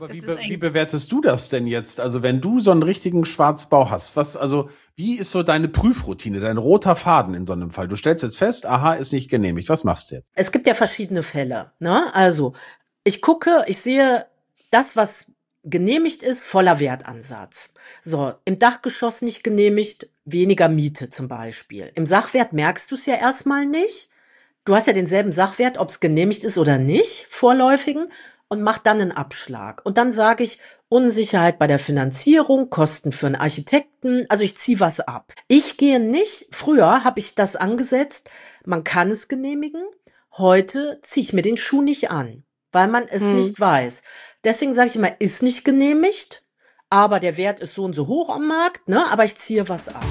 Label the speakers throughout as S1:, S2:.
S1: Aber wie bewertest du das denn jetzt? Also wenn du so einen richtigen Schwarzbau hast, wie ist so deine Prüfroutine, dein roter Faden in so einem Fall? Du stellst jetzt fest, aha, ist nicht genehmigt. Was machst du jetzt?
S2: Es gibt ja verschiedene Fälle, ne? Also, ich sehe das, was genehmigt ist, voller Wertansatz. So, im Dachgeschoss nicht genehmigt, weniger Miete zum Beispiel. Im Sachwert merkst du es ja erstmal nicht. Du hast ja denselben Sachwert, ob es genehmigt ist oder nicht, vorläufigen, und mach dann einen Abschlag. Und dann sage ich, Unsicherheit bei der Finanzierung, Kosten für einen Architekten, also ich ziehe was ab. Ich gehe nicht, früher habe ich das angesetzt, man kann es genehmigen, heute ziehe ich mir den Schuh nicht an, weil man es nicht weiß. Deswegen sage ich immer, ist nicht genehmigt, aber der Wert ist so und so hoch am Markt, ne? Aber ich ziehe was ab.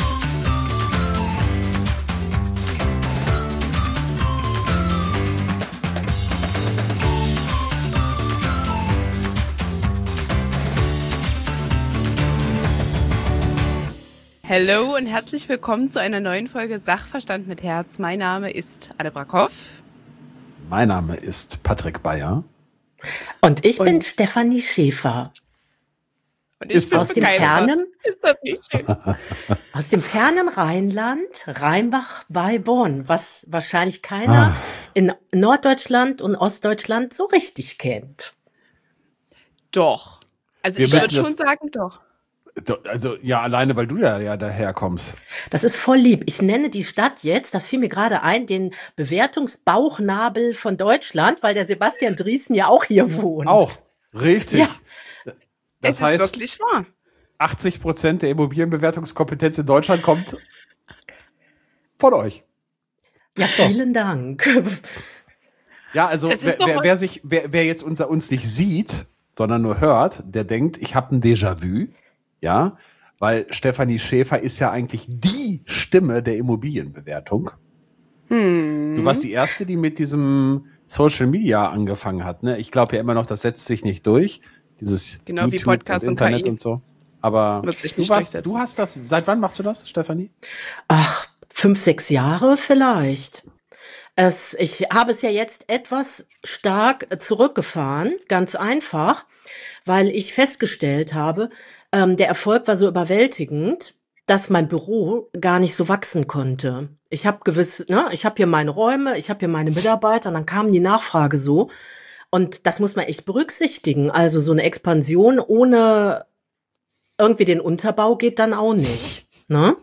S3: Hallo und herzlich willkommen zu einer neuen Folge Sachverstand mit Herz. Mein Name ist Anne Brackhoff.
S1: Mein Name ist Patrick Bayer.
S2: Und ich bin Stefanie Schäfer.
S3: Und ich bin
S2: aus dem fernen,
S3: ist das nicht schön?
S2: Aus dem fernen Rheinland, Rheinbach bei Bonn, was wahrscheinlich keiner in Norddeutschland und Ostdeutschland so richtig kennt.
S3: Doch. Also ich würde schon sagen, doch.
S1: Also ja, alleine, weil du ja daherkommst.
S2: Das ist voll lieb. Ich nenne die Stadt jetzt, das fiel mir gerade ein, den Bewertungsbauchnabel von Deutschland, weil der Sebastian Drießen ja auch hier wohnt.
S1: Auch, richtig.
S2: Ja.
S1: Das heißt,
S3: ist wirklich wahr.
S1: 80% der Immobilienbewertungskompetenz in Deutschland kommt von euch.
S2: Ja, vielen Dank.
S1: Ja, also wer jetzt uns nicht sieht, sondern nur hört, der denkt, ich habe ein Déjà-vu. Ja, weil Stefanie Schäfer ist ja eigentlich die Stimme der Immobilienbewertung. Du warst die Erste, die mit diesem Social Media angefangen hat, ne? Ich glaube ja immer noch, das setzt sich nicht durch. Dieses
S3: genau,
S1: YouTube
S3: wie Podcast und
S1: Internet
S3: KI.
S1: Und so. Aber du hast das, seit wann machst du das, Stefanie?
S2: Ach, 5, 6 Jahre vielleicht. Ich habe es ja jetzt etwas stark zurückgefahren, ganz einfach, weil ich festgestellt habe, der Erfolg war so überwältigend, dass mein Büro gar nicht so wachsen konnte. Ich habe ich habe hier meine Räume, ich habe hier meine Mitarbeiter und dann kam die Nachfrage so. Und das muss man echt berücksichtigen. Also so eine Expansion ohne irgendwie den Unterbau geht dann auch nicht. Ne?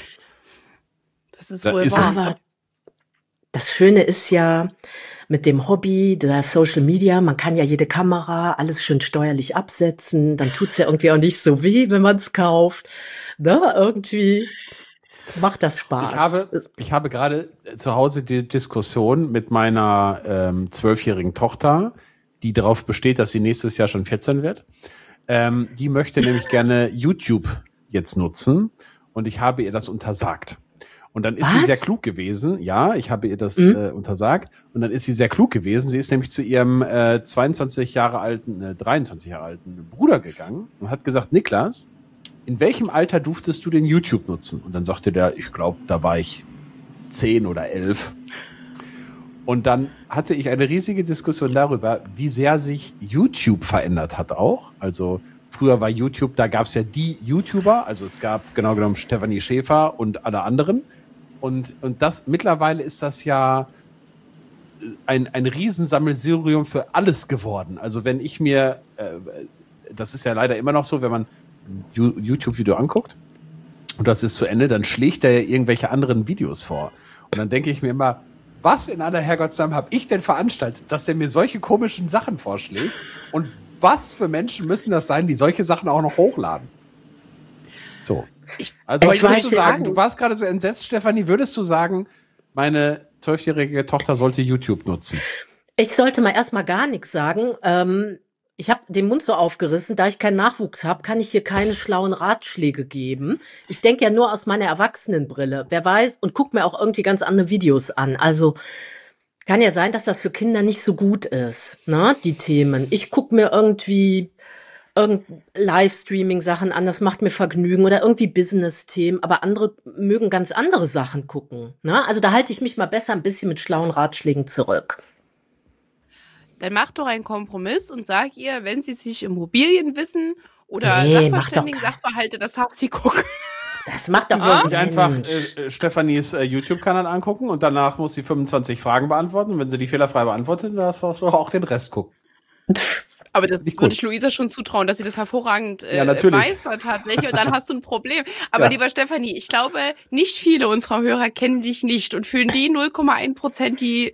S3: Das ist wohl wahr.
S2: Aber das Schöne ist ja mit dem Hobby, der Social Media, man kann ja jede Kamera, alles schön steuerlich absetzen, dann tut's ja irgendwie auch nicht so weh, wenn man es kauft. Ne? Irgendwie macht das Spaß.
S1: Ich habe gerade zu Hause die Diskussion mit meiner 12-jährigen Tochter, die darauf besteht, dass sie nächstes Jahr schon 14 wird. Die möchte nämlich gerne YouTube jetzt nutzen und ich habe ihr das untersagt. Und dann ist sie sehr klug gewesen. Ja, ich habe ihr das untersagt. Und dann ist sie sehr klug gewesen. Sie ist nämlich zu ihrem 23 Jahre alten Bruder gegangen und hat gesagt, Niklas, in welchem Alter durftest du den YouTube nutzen? Und dann sagte der, ich glaube, da war ich 10 oder 11. Und dann hatte ich eine riesige Diskussion darüber, wie sehr sich YouTube verändert hat auch. Also früher war YouTube, da gab es ja die YouTuber, also es gab genau genommen Stefanie Schäfer und alle anderen. Und das mittlerweile ist das ja ein Riesensammelsurium für alles geworden. Also wenn ich mir, das ist ja leider immer noch so, wenn man ein YouTube-Video anguckt und das ist zu Ende, dann schlägt er ja irgendwelche anderen Videos vor. Und dann denke ich mir immer, was in aller Herrgottsnamen habe ich denn veranstaltet, dass der mir solche komischen Sachen vorschlägt? Und was für Menschen müssen das sein, die solche Sachen auch noch hochladen? So. Würdest du sagen, du warst gerade so entsetzt, Stefanie, würdest du sagen, meine 12-jährige Tochter sollte YouTube nutzen?
S2: Ich sollte mal erstmal gar nichts sagen. Ich habe den Mund so aufgerissen, da ich keinen Nachwuchs habe, kann ich hier keine schlauen Ratschläge geben. Ich denke ja nur aus meiner Erwachsenenbrille. Wer weiß, und guck mir auch irgendwie ganz andere Videos an. Also kann ja sein, dass das für Kinder nicht so gut ist, ne, die Themen. Ich guck mir irgendwie Livestreaming-Sachen an, das macht mir Vergnügen oder irgendwie Business-Themen, aber andere mögen ganz andere Sachen gucken, ne? Also da halte ich mich mal besser ein bisschen mit schlauen Ratschlägen zurück.
S3: dann mach doch einen Kompromiss und sag ihr, wenn sie sich Immobilienwissen oder
S2: Nee,
S3: Sachverhalte, das darf sie gucken.
S2: Das macht
S1: Sie
S2: doch
S1: soll
S2: kein
S1: sich einfach
S2: Mensch.
S1: Stefanis YouTube-Kanal angucken und danach muss sie 25 Fragen beantworten. Und wenn sie die fehlerfrei beantwortet, dann darfst du auch den Rest gucken.
S3: Aber das
S1: Nicht
S3: würde
S1: gut.
S3: ich Luisa schon zutrauen, dass sie das hervorragend
S1: Ja, natürlich.
S3: meistert tatsächlich. Und dann hast du ein Problem. Aber
S1: Ja.
S3: lieber Stefanie, ich glaube, nicht viele unserer Hörer kennen dich nicht. Und für die 0,1%, die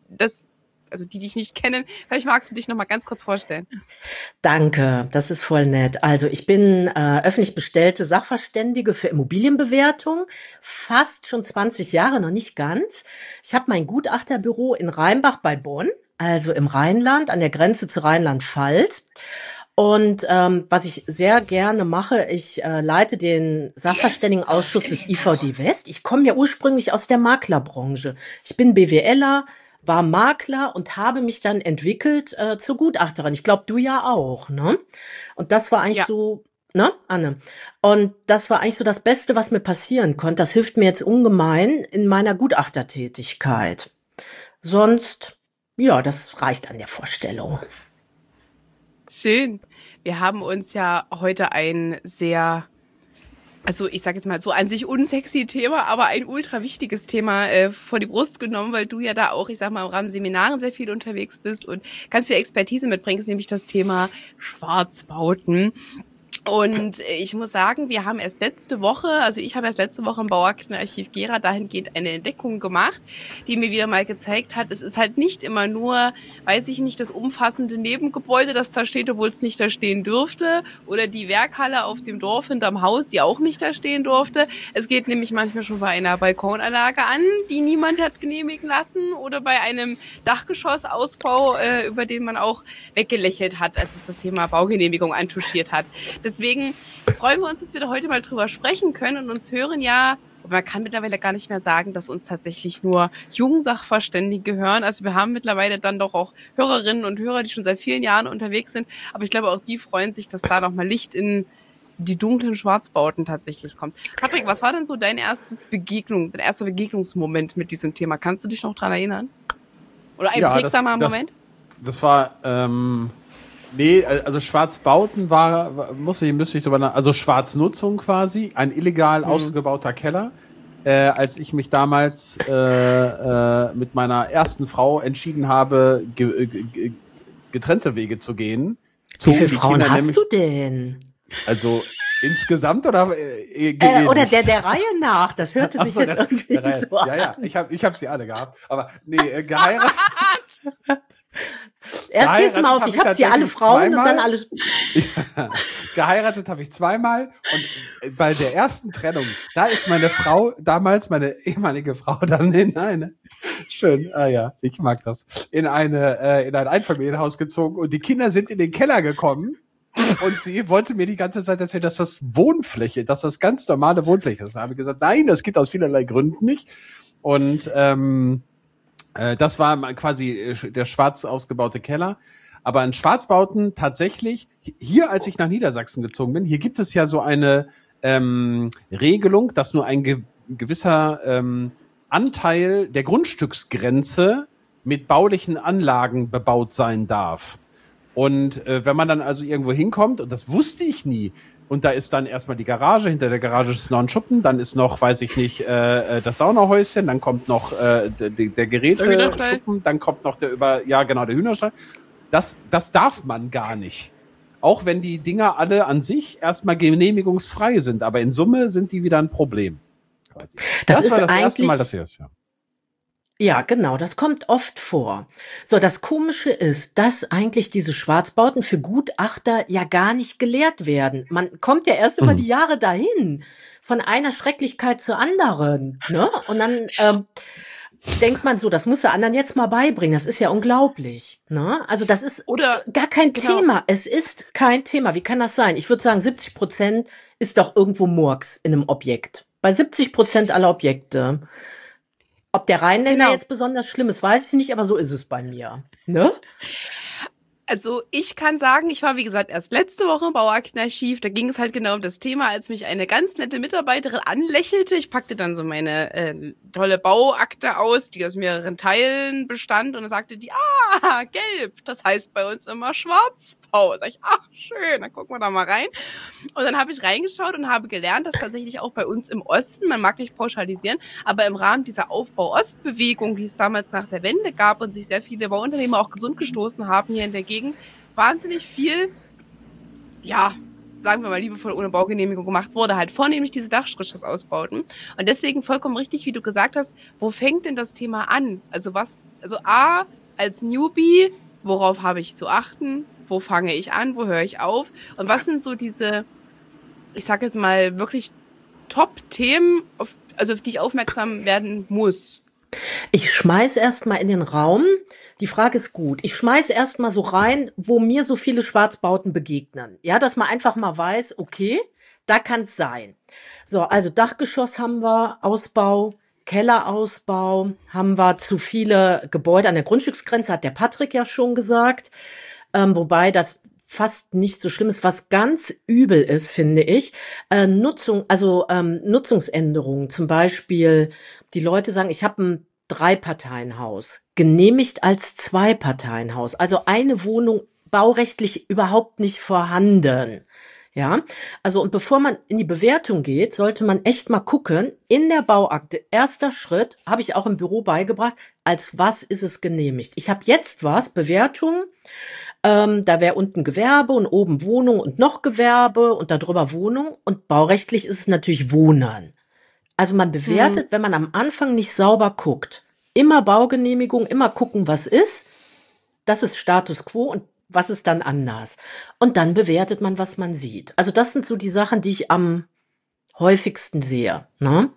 S3: dich nicht kennen, vielleicht magst du dich noch mal ganz kurz vorstellen.
S2: Danke, das ist voll nett. Also ich bin öffentlich bestellte Sachverständige für Immobilienbewertung, fast schon 20 Jahre, noch nicht ganz. Ich habe mein Gutachterbüro in Rheinbach bei Bonn, also im Rheinland, an der Grenze zu Rheinland-Pfalz. Und was ich sehr gerne mache, ich leite den Sachverständigenausschuss des IVD West. Ich komme ja ursprünglich aus der Maklerbranche. Ich bin BWLer, war Makler und habe mich dann entwickelt zur Gutachterin. Ich glaube, du ja auch, ne? Und das war eigentlich so, ne, Anne? Und das war eigentlich so das Beste, was mir passieren konnte. Das hilft mir jetzt ungemein in meiner Gutachtertätigkeit. Sonst, ja, das reicht an der Vorstellung.
S3: Schön. Wir haben uns ja heute ein sehr, also ich sage jetzt mal so an sich unsexy Thema, aber ein ultra wichtiges Thema vor die Brust genommen, weil du ja da auch, ich sag mal, im Rahmen Seminaren sehr viel unterwegs bist und ganz viel Expertise mitbringst, nämlich das Thema Schwarzbauten. Und ich muss sagen, ich habe erst letzte Woche im Bauaktenarchiv Gera dahingehend eine Entdeckung gemacht, die mir wieder mal gezeigt hat, es ist halt nicht immer nur, weiß ich nicht, das umfassende Nebengebäude, das da steht, obwohl es nicht da stehen dürfte, oder die Werkhalle auf dem Dorf hinterm Haus, die auch nicht da stehen durfte. Es geht nämlich manchmal schon bei einer Balkonanlage an, die niemand hat genehmigen lassen, oder bei einem Dachgeschossausbau, über den man auch weggelächelt hat, als es das Thema Baugenehmigung antuschiert hat. Deswegen freuen wir uns, dass wir da heute mal drüber sprechen können und uns hören ja, man kann mittlerweile gar nicht mehr sagen, dass uns tatsächlich nur Jugendsachverständige hören. Also wir haben mittlerweile dann doch auch Hörerinnen und Hörer, die schon seit vielen Jahren unterwegs sind. Aber ich glaube, auch die freuen sich, dass da nochmal Licht in die dunklen Schwarzbauten tatsächlich kommt. Patrick, was war denn so dein erster Begegnungsmoment mit diesem Thema? Kannst du dich noch dran erinnern? Oder ein prägsamer Moment?
S1: Das war, nee, also Schwarzbauten müsste ich drüber nach, also Schwarznutzung quasi, ein illegal ausgebauter Keller. Als ich mich damals mit meiner ersten Frau entschieden habe, getrennte Wege zu gehen.
S2: Wie viele Frauen hast du denn?
S1: Also insgesamt oder
S2: oder der Reihe nach, das hörte sich jetzt irgendwie so an.
S1: Ja, ich hab sie alle gehabt, aber nee, geheiratet.
S2: Erst gehst du mal auf, ich hab sie alle Frauen und dann alles.
S1: Ja, geheiratet habe ich zweimal und bei der ersten Trennung, da ist meine Frau, damals meine ehemalige Frau, dann in eine, schön, ich mag das, in ein Einfamilienhaus gezogen und die Kinder sind in den Keller gekommen und sie wollte mir die ganze Zeit erzählen, dass das ganz normale Wohnfläche ist. Da habe ich gesagt, nein, das geht aus vielerlei Gründen nicht. Und das war quasi der schwarz ausgebaute Keller. Aber in Schwarzbauten tatsächlich, hier als ich nach Niedersachsen gezogen bin, hier gibt es ja so eine Regelung, dass nur ein gewisser Anteil der Grundstücksgrenze mit baulichen Anlagen bebaut sein darf. Und wenn man dann also irgendwo hinkommt, und das wusste ich nie, und da ist dann erstmal die Garage, hinter der Garage ist noch ein Schuppen, dann ist noch, weiß ich nicht, das Saunahäuschen, dann kommt noch der Geräteschuppen, dann kommt noch der Hühnerstall. Das darf man gar nicht. Auch wenn die Dinger alle an sich erstmal genehmigungsfrei sind, aber in Summe sind die wieder ein Problem. Quasi. Das war das erste Mal, dass ich das höre.
S2: Ja, genau, das kommt oft vor. So, das Komische ist, dass eigentlich diese Schwarzbauten für Gutachter ja gar nicht gelehrt werden. Man kommt ja erst über die Jahre dahin, von einer Schrecklichkeit zur anderen, ne? Und dann denkt man so, das muss der anderen jetzt mal beibringen. Das ist ja unglaublich, ne? Also das ist gar kein Thema. Es ist kein Thema. Wie kann das sein? Ich würde sagen, 70% ist doch irgendwo Murks in einem Objekt. Bei 70% aller Objekte. Ob der Rheinländer jetzt besonders schlimm ist, weiß ich nicht, aber so ist es bei mir. Ne?
S3: Also ich kann sagen, ich war wie gesagt erst letzte Woche im Bauaktenarchiv, da ging es halt genau um das Thema, als mich eine ganz nette Mitarbeiterin anlächelte. Ich packte dann so meine tolle Bauakte aus, die aus mehreren Teilen bestand und dann sagte die, gelb, das heißt bei uns immer Schwarzbau. Sag ich, ach schön, dann gucken wir da mal rein. Und dann habe ich reingeschaut und habe gelernt, dass tatsächlich auch bei uns im Osten, man mag nicht pauschalisieren, aber im Rahmen dieser Aufbau-Ost-Bewegung, die es damals nach der Wende gab und sich sehr viele Bauunternehmer auch gesund gestoßen haben hier in der Gegend, wahnsinnig viel, ja, sagen wir mal liebevoll ohne Baugenehmigung gemacht wurde, halt vornehmlich diese Dachgeschossausbauten. Und deswegen vollkommen richtig, wie du gesagt hast, wo fängt denn das Thema an? Also A, als Newbie, worauf habe ich zu achten? Wo fange ich an? Wo höre ich auf? Und was sind so diese, ich sag jetzt mal, wirklich Top-Themen, auf die ich aufmerksam werden muss?
S2: Ich schmeiß erst mal in den Raum. Die Frage ist gut. Ich schmeiße erst mal so rein, wo mir so viele Schwarzbauten begegnen. Ja, dass man einfach mal weiß, okay, da kann es sein. So, also Dachgeschoss haben wir, Ausbau, Kellerausbau, haben wir zu viele Gebäude an der Grundstücksgrenze, hat der Patrick ja schon gesagt. Wobei das fast nicht so schlimm ist. Was ganz übel ist, finde ich, Nutzungsänderungen. Zum Beispiel, die Leute sagen, ich habe ein 3-Parteien-Haus, genehmigt als 2-Parteien-Haus. Also eine Wohnung baurechtlich überhaupt nicht vorhanden. Ja, also und bevor man in die Bewertung geht, sollte man echt mal gucken, in der Bauakte, erster Schritt, habe ich auch im Büro beigebracht, als was ist es genehmigt. Ich habe jetzt Bewertung, da wäre unten Gewerbe und oben Wohnung und noch Gewerbe und darüber Wohnung und baurechtlich ist es natürlich Wohnen. Also man bewertet, wenn man am Anfang nicht sauber guckt, immer Baugenehmigung, immer gucken, was ist. Das ist Status quo und was ist dann anders. Und dann bewertet man, was man sieht. Also das sind so die Sachen, die ich am häufigsten sehe. Ne?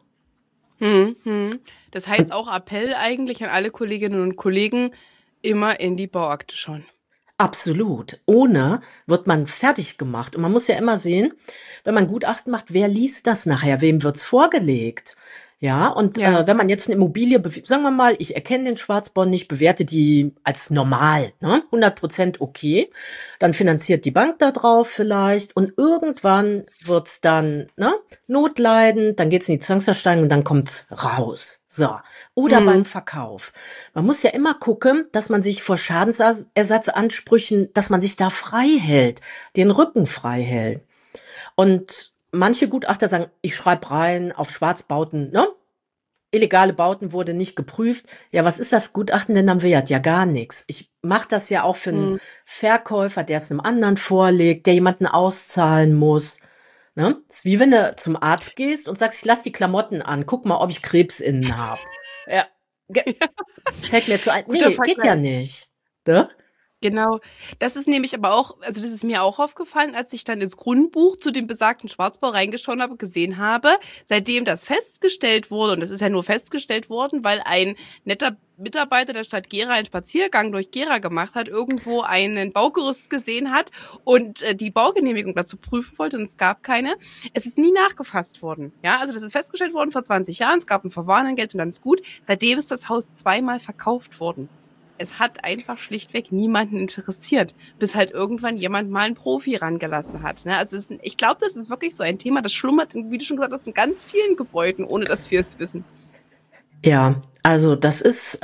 S3: Das heißt auch Appell eigentlich an alle Kolleginnen und Kollegen, immer in die Bauakte schauen.
S2: Absolut. Ohne wird man fertig gemacht. Und man muss ja immer sehen, wenn man Gutachten macht, wer liest das nachher? Wem wird's vorgelegt? Ja, und wenn man jetzt eine Immobilie, sagen wir mal, ich erkenne den Schwarzbau nicht, bewerte die als normal, ne? 100% okay, dann finanziert die Bank da drauf vielleicht und irgendwann wird's dann notleidend, dann geht's in die Zwangsversteigerung und dann kommt's raus. So. Oder beim Verkauf. Man muss ja immer gucken, dass man sich vor Schadensersatzansprüchen, dass man sich da frei hält, den Rücken frei hält. Und manche Gutachter sagen, ich schreibe rein auf Schwarzbauten, ne? Illegale Bauten wurde nicht geprüft. Ja, was ist das Gutachten denn am Wert? Ja, gar nichts. Ich mache das ja auch für einen Verkäufer, der es einem anderen vorlegt, der jemanden auszahlen muss. Ne? Das ist wie wenn du zum Arzt gehst und sagst, ich lass die Klamotten an, guck mal, ob ich Krebs innen habe. Ja. Fällt mir zu ein. Nee, geht ja nicht. Ne?
S3: Genau. Das ist nämlich aber auch, also das ist mir auch aufgefallen, als ich dann ins Grundbuch zu dem besagten Schwarzbau reingeschaut habe, gesehen habe, seitdem das festgestellt wurde, und das ist ja nur festgestellt worden, weil ein netter Mitarbeiter der Stadt Gera einen Spaziergang durch Gera gemacht hat, irgendwo einen Baugerüst gesehen hat und die Baugenehmigung dazu prüfen wollte und es gab keine. Es ist nie nachgefasst worden. Ja, also das ist festgestellt worden vor 20 Jahren, es gab ein Verwarnungsgeld und dann ist gut. Seitdem ist das Haus 2-mal verkauft worden. Es hat einfach schlichtweg niemanden interessiert, bis halt irgendwann jemand mal einen Profi rangelassen hat. Ne? Also ich glaube, das ist wirklich so ein Thema, das schlummert, wie du schon gesagt hast, in ganz vielen Gebäuden, ohne dass wir es wissen.
S2: Ja, also das ist,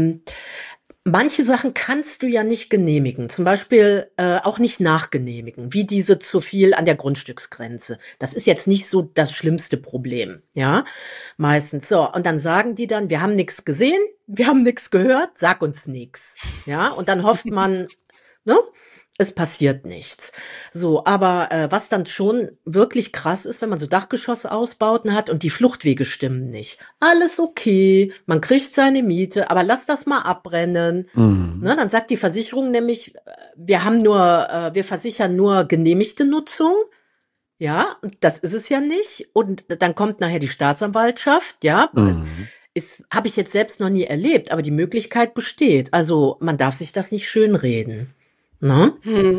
S2: manche Sachen kannst du ja nicht genehmigen, zum Beispiel auch nicht nachgenehmigen, wie diese zu viel an der Grundstücksgrenze. Das ist jetzt nicht so das schlimmste Problem, ja, meistens. So, und dann sagen die dann, wir haben nichts gesehen, wir haben nichts gehört, sag uns nichts, ja, und dann hofft man, ne? Es passiert nichts. So, aber was dann schon wirklich krass ist, wenn man so Dachgeschossausbauten hat und die Fluchtwege stimmen nicht. Alles okay, man kriegt seine Miete, aber lass das mal abbrennen. Ne, dann sagt die Versicherung nämlich, wir versichern nur genehmigte Nutzung. Ja, und das ist es ja nicht. Und dann kommt nachher die Staatsanwaltschaft, ja. Habe ich jetzt selbst noch nie erlebt, aber die Möglichkeit besteht. Also man darf sich das nicht schönreden. Ne?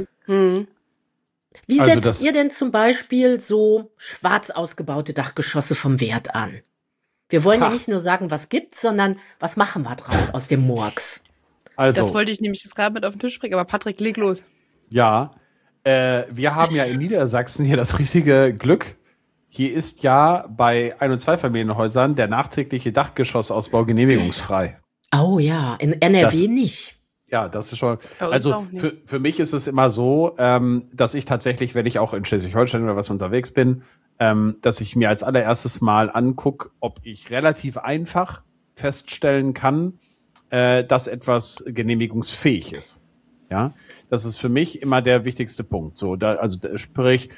S2: Wie
S1: Also
S2: setzt ihr denn zum Beispiel so schwarz ausgebaute Dachgeschosse vom Wert an? Wir wollen ja nicht nur sagen, was gibt's, sondern was machen wir draus aus dem Murks?
S1: Also,
S3: Das wollte ich nämlich jetzt gerade mit auf den Tisch bringen, aber Patrick, leg los.
S1: Ja, wir haben ja in Niedersachsen hier das riesige Glück. hier ist ja bei Ein- und Zweifamilienhäusern der nachträgliche Dachgeschossausbau genehmigungsfrei.
S2: Oh ja, in NRW nicht.
S1: Ja, das ist schon,
S3: Bei uns
S1: also
S3: auch nicht.
S1: für mich ist es immer so, dass ich tatsächlich, wenn ich auch in Schleswig-Holstein oder was unterwegs bin, dass ich mir als allererstes mal angucke, ob ich relativ einfach feststellen kann, dass etwas genehmigungsfähig ist. Ja, das ist für mich immer der wichtigste Punkt. So, sprich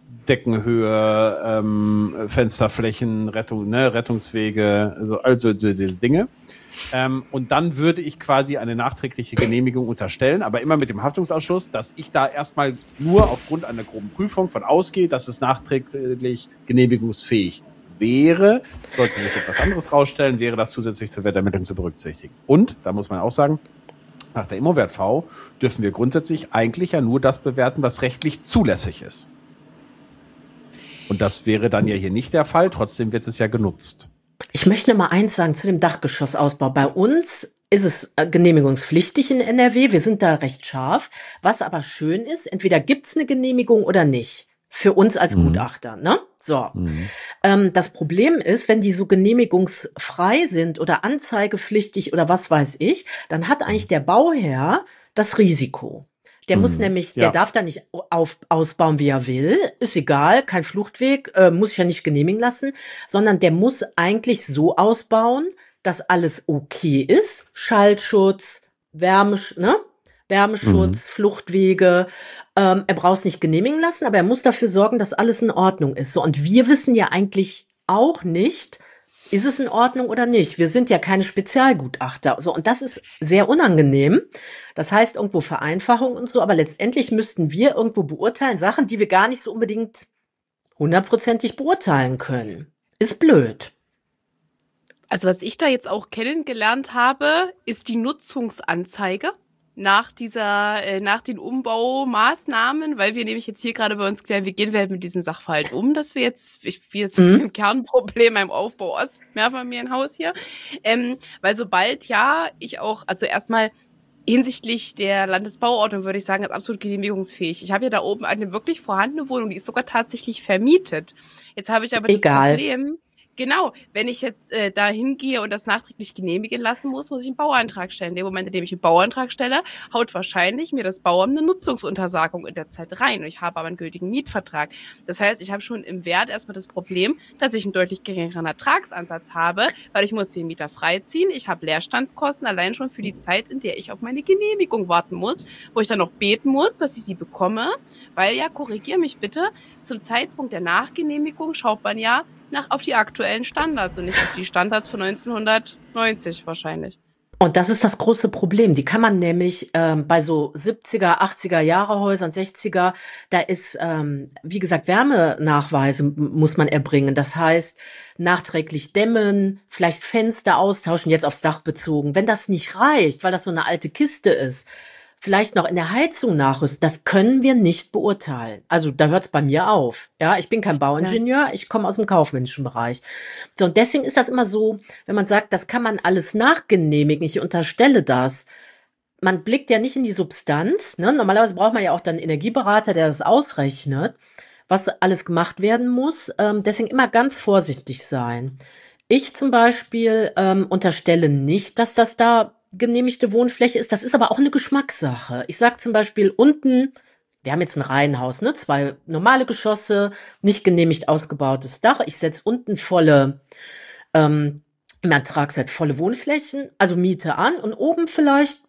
S1: Deckenhöhe, Fensterflächen, Rettungswege, also diese Dinge. Und dann würde ich quasi eine nachträgliche Genehmigung unterstellen, aber immer mit dem Haftungsausschluss, dass ich da erstmal nur aufgrund einer groben Prüfung von ausgehe, dass es nachträglich genehmigungsfähig wäre. Sollte sich etwas anderes rausstellen, wäre das zusätzlich zur Wertermittlung zu berücksichtigen. Und, da muss man auch sagen, nach der Immowert-V dürfen wir grundsätzlich eigentlich ja nur das bewerten, was rechtlich zulässig ist. Und das wäre dann ja hier nicht der Fall, trotzdem wird es ja genutzt.
S2: Ich möchte noch mal eins sagen zu dem Dachgeschossausbau. Bei uns ist es genehmigungspflichtig in NRW. Wir sind da recht scharf. Was aber schön ist, entweder gibt's eine Genehmigung oder nicht. Für uns als Gutachter, ne? So. Das Problem ist, wenn die so genehmigungsfrei sind oder anzeigepflichtig oder was weiß ich, dann hat eigentlich der Bauherr das Risiko. Der muss nämlich, der darf da nicht ausbauen, wie er will. Ist egal, kein Fluchtweg, muss ich ja nicht genehmigen lassen, sondern der muss eigentlich so ausbauen, dass alles okay ist. Schallschutz, Wärmeschutz, Fluchtwege. Er braucht es nicht genehmigen lassen, aber er muss dafür sorgen, dass alles in Ordnung ist. So, und wir wissen ja eigentlich auch nicht, ist es in Ordnung oder nicht? Wir sind ja keine Spezialgutachter. So, und das ist sehr unangenehm. Das heißt irgendwo Vereinfachung und so, aber letztendlich müssten wir irgendwo beurteilen, Sachen, die wir gar nicht so unbedingt 100%ig beurteilen können. Ist blöd.
S3: Also was ich da jetzt auch kennengelernt habe, ist die Nutzungsanzeige nach den Umbaumaßnahmen, weil wir nämlich jetzt hier gerade bei uns klären, wie gehen wir halt mit diesem Sachverhalt um, dass wir jetzt im Kernproblem beim Aufbau Mehrfamilienhaus hier, weil sobald ich auch, also erstmal hinsichtlich der Landesbauordnung würde ich sagen, ist absolut genehmigungsfähig. Ich habe ja da oben eine wirklich vorhandene Wohnung, die ist sogar tatsächlich vermietet. Jetzt habe ich aber das Problem, genau, wenn ich jetzt da hingehe und das nachträglich genehmigen lassen muss ich einen Bauantrag stellen. In dem Moment, in dem ich einen Bauantrag stelle, haut wahrscheinlich mir das Bauamt eine Nutzungsuntersagung in der Zeit rein. Und ich habe aber einen gültigen Mietvertrag. Das heißt, ich habe schon im Wert erstmal das Problem, dass ich einen deutlich geringeren Ertragsansatz habe, weil ich muss den Mieter freiziehen. Ich habe Leerstandskosten allein schon für die Zeit, in der ich auf meine Genehmigung warten muss, wo ich dann noch beten muss, dass ich sie bekomme. Weil korrigier mich bitte, zum Zeitpunkt der Nachgenehmigung schaut man ja auf die aktuellen Standards und nicht auf die Standards von 1990 wahrscheinlich.
S2: Und das ist das große Problem. Die kann man nämlich bei so 70er, 80er Jahre Häusern, 60er, da ist, wie gesagt, Wärmenachweise muss man erbringen. Das heißt, nachträglich dämmen, vielleicht Fenster austauschen, jetzt aufs Dach bezogen. Wenn das nicht reicht, weil das so eine alte Kiste ist, vielleicht noch in der Heizung nachrüsten, das können wir nicht beurteilen. Also da hört es bei mir auf. Ja, ich bin kein Bauingenieur, ich komme aus dem kaufmännischen Bereich. So, und deswegen ist das immer so, wenn man sagt, das kann man alles nachgenehmigen, ich unterstelle das. Man blickt ja nicht in die Substanz. Ne? Normalerweise braucht man ja auch dann einen Energieberater, der das ausrechnet, was alles gemacht werden muss. Deswegen immer ganz vorsichtig sein. Ich zum Beispiel unterstelle nicht, dass das da genehmigte Wohnfläche ist. Das ist aber auch eine Geschmackssache. Ich sag zum Beispiel unten, wir haben jetzt ein Reihenhaus, ne, 2 normale Geschosse, nicht genehmigt ausgebautes Dach. Ich setze unten volle, im Ertragszeit volle Wohnflächen, also Miete an und oben vielleicht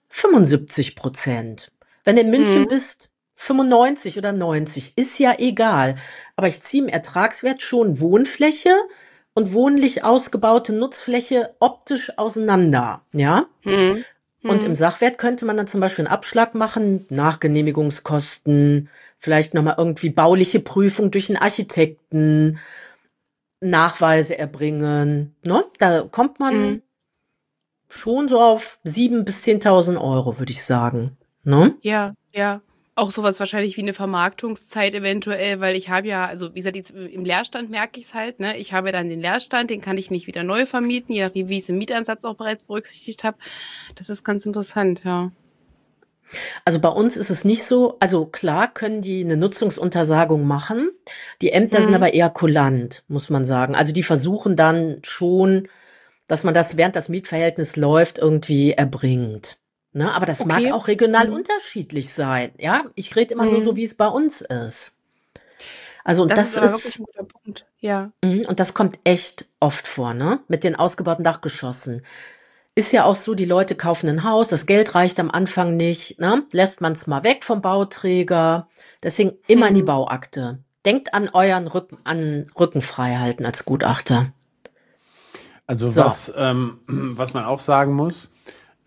S2: 75%. Wenn du in München bist, 95 oder 90, ist ja egal. Aber ich ziehe im Ertragswert schon Wohnfläche und wohnlich ausgebaute Nutzfläche optisch auseinander, ja? Und im Sachwert könnte man dann zum Beispiel einen Abschlag machen, Nachgenehmigungskosten, vielleicht nochmal irgendwie bauliche Prüfung durch einen Architekten, Nachweise erbringen, ne? Da kommt man schon so auf 7.000 bis 10.000 Euro, würde ich sagen, ne?
S3: Ja. Auch sowas wahrscheinlich wie eine Vermarktungszeit eventuell, weil ich habe ja, also wie gesagt, jetzt im Leerstand merke ich es halt, ne? Ich habe dann den Leerstand, den kann ich nicht wieder neu vermieten, je nachdem, wie ich es im Mietansatz auch bereits berücksichtigt habe. Das ist ganz interessant, ja.
S2: Also bei uns ist es nicht so, also klar können die eine Nutzungsuntersagung machen. Die Ämter sind aber eher kulant, muss man sagen. Also die versuchen dann schon, dass man das, während das Mietverhältnis läuft, irgendwie erbringt. Ne? Aber das mag
S3: Okay.
S2: auch regional unterschiedlich sein. Ja, ich rede immer nur so, wie es bei uns ist. Also und
S3: Das
S2: das
S3: ist aber wirklich ein guter Punkt. Ja.
S2: und das kommt echt oft vor, ne? Mit den ausgebauten Dachgeschossen. Ist ja auch so, die Leute kaufen ein Haus, das Geld reicht am Anfang nicht, ne? Lässt man es mal weg vom Bauträger. Deswegen immer in die Bauakte. Denkt an euren Rücken frei halten als Gutachter.
S1: Also
S2: So.
S1: was man auch sagen muss,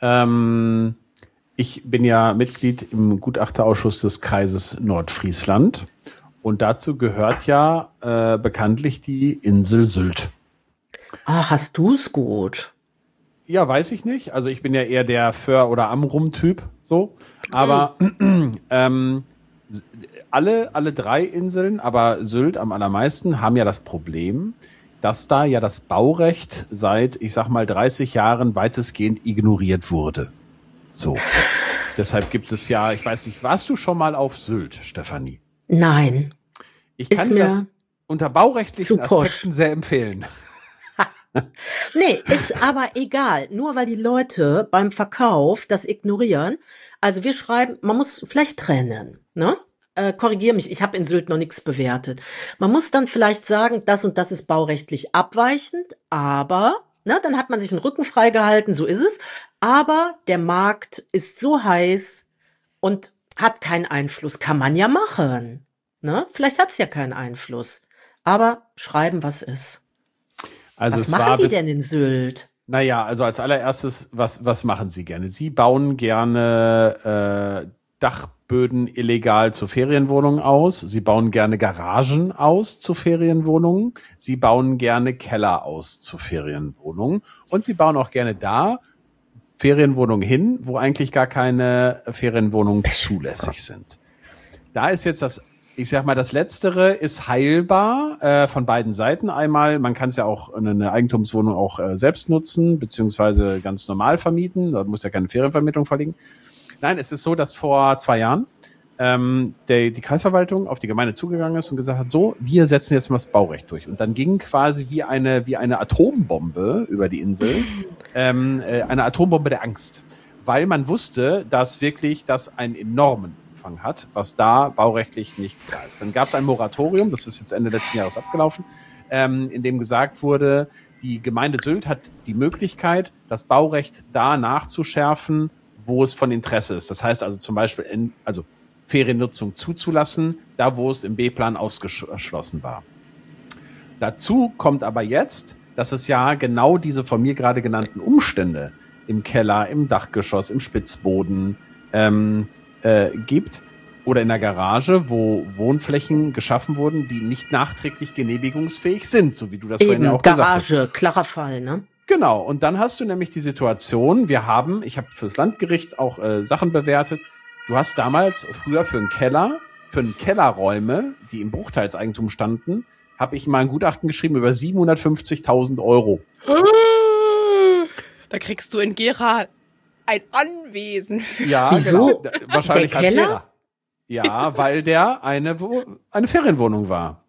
S1: ich bin ja Mitglied im Gutachterausschuss des Kreises Nordfriesland und dazu gehört ja bekanntlich die Insel Sylt.
S2: Ah, hast du's gut?
S1: Ja, weiß ich nicht. Also ich bin ja eher der Föhr- oder Amrum-Typ, so. Aber alle drei Inseln, aber Sylt am allermeisten, haben ja das Problem, dass da ja das Baurecht seit, ich sag mal, 30 Jahren weitestgehend ignoriert wurde. So. Deshalb gibt es ja, ich weiß nicht, warst du schon mal auf Sylt, Stefanie?
S2: Nein.
S1: Ich
S2: Ist
S1: kann dir
S2: mir
S1: das unter baurechtlichen
S2: zu posch.
S1: Aspekten sehr empfehlen.
S2: Nee, ist aber egal. Nur weil die Leute beim Verkauf das ignorieren. Also wir schreiben, man muss vielleicht trennen, ne? Korrigiere mich, ich habe in Sylt noch nichts bewertet. Man muss dann vielleicht sagen, das und das ist baurechtlich abweichend, aber, ne, dann hat man sich den Rücken freigehalten, so ist es. Aber der Markt ist so heiß und hat keinen Einfluss. Kann man ja machen, ne? Vielleicht hat es ja keinen Einfluss. Aber schreiben, was ist.
S1: Also
S2: Was
S1: es
S2: machen
S1: war
S2: die denn in Sylt?
S1: Naja, also als allererstes, was machen Sie gerne? Sie bauen gerne Dachböden illegal zu Ferienwohnungen aus. Sie bauen gerne Garagen aus zu Ferienwohnungen. Sie bauen gerne Keller aus zu Ferienwohnungen. Und sie bauen auch gerne da Ferienwohnungen hin, wo eigentlich gar keine Ferienwohnungen zulässig sind. Da ist jetzt ich sag mal, das Letztere ist heilbar von beiden Seiten. Einmal, man kann es ja auch eine Eigentumswohnung auch selbst nutzen, beziehungsweise ganz normal vermieten. Da muss ja keine Ferienvermietung vorliegen. Nein, es ist so, dass vor 2 Jahren die Kreisverwaltung auf die Gemeinde zugegangen ist und gesagt hat, so, wir setzen jetzt mal das Baurecht durch. Und dann ging quasi wie eine Atombombe über die Insel, eine Atombombe der Angst. Weil man wusste, dass wirklich das einen enormen Umfang hat, was da baurechtlich nicht klar ist. Dann gab es ein Moratorium, das ist jetzt Ende letzten Jahres abgelaufen, in dem gesagt wurde, die Gemeinde Sylt hat die Möglichkeit, das Baurecht da nachzuschärfen, wo es von Interesse ist. Das heißt also zum Beispiel Feriennutzung zuzulassen, da wo es im B-Plan ausgeschlossen war. Dazu kommt aber jetzt, dass es ja genau diese von mir gerade genannten Umstände im Keller, im Dachgeschoss, im Spitzboden gibt oder in der Garage, wo Wohnflächen geschaffen wurden, die nicht nachträglich genehmigungsfähig sind, so wie du das vorhin ja auch gesagt hast.
S2: Garage, klarer Fall, ne?
S1: Genau, und dann hast du nämlich die Situation, ich habe fürs Landgericht auch Sachen bewertet, du hast damals früher für einen Kellerräume, die im Bruchteilseigentum standen, habe ich mal ein Gutachten geschrieben über 750.000 Euro.
S3: Da kriegst du in Gera ein Anwesen.
S1: Ja,
S2: Wieso?
S1: genau. Wahrscheinlich
S2: Der
S1: halt
S2: Keller?
S1: derer. Ja, weil der eine Ferienwohnung war.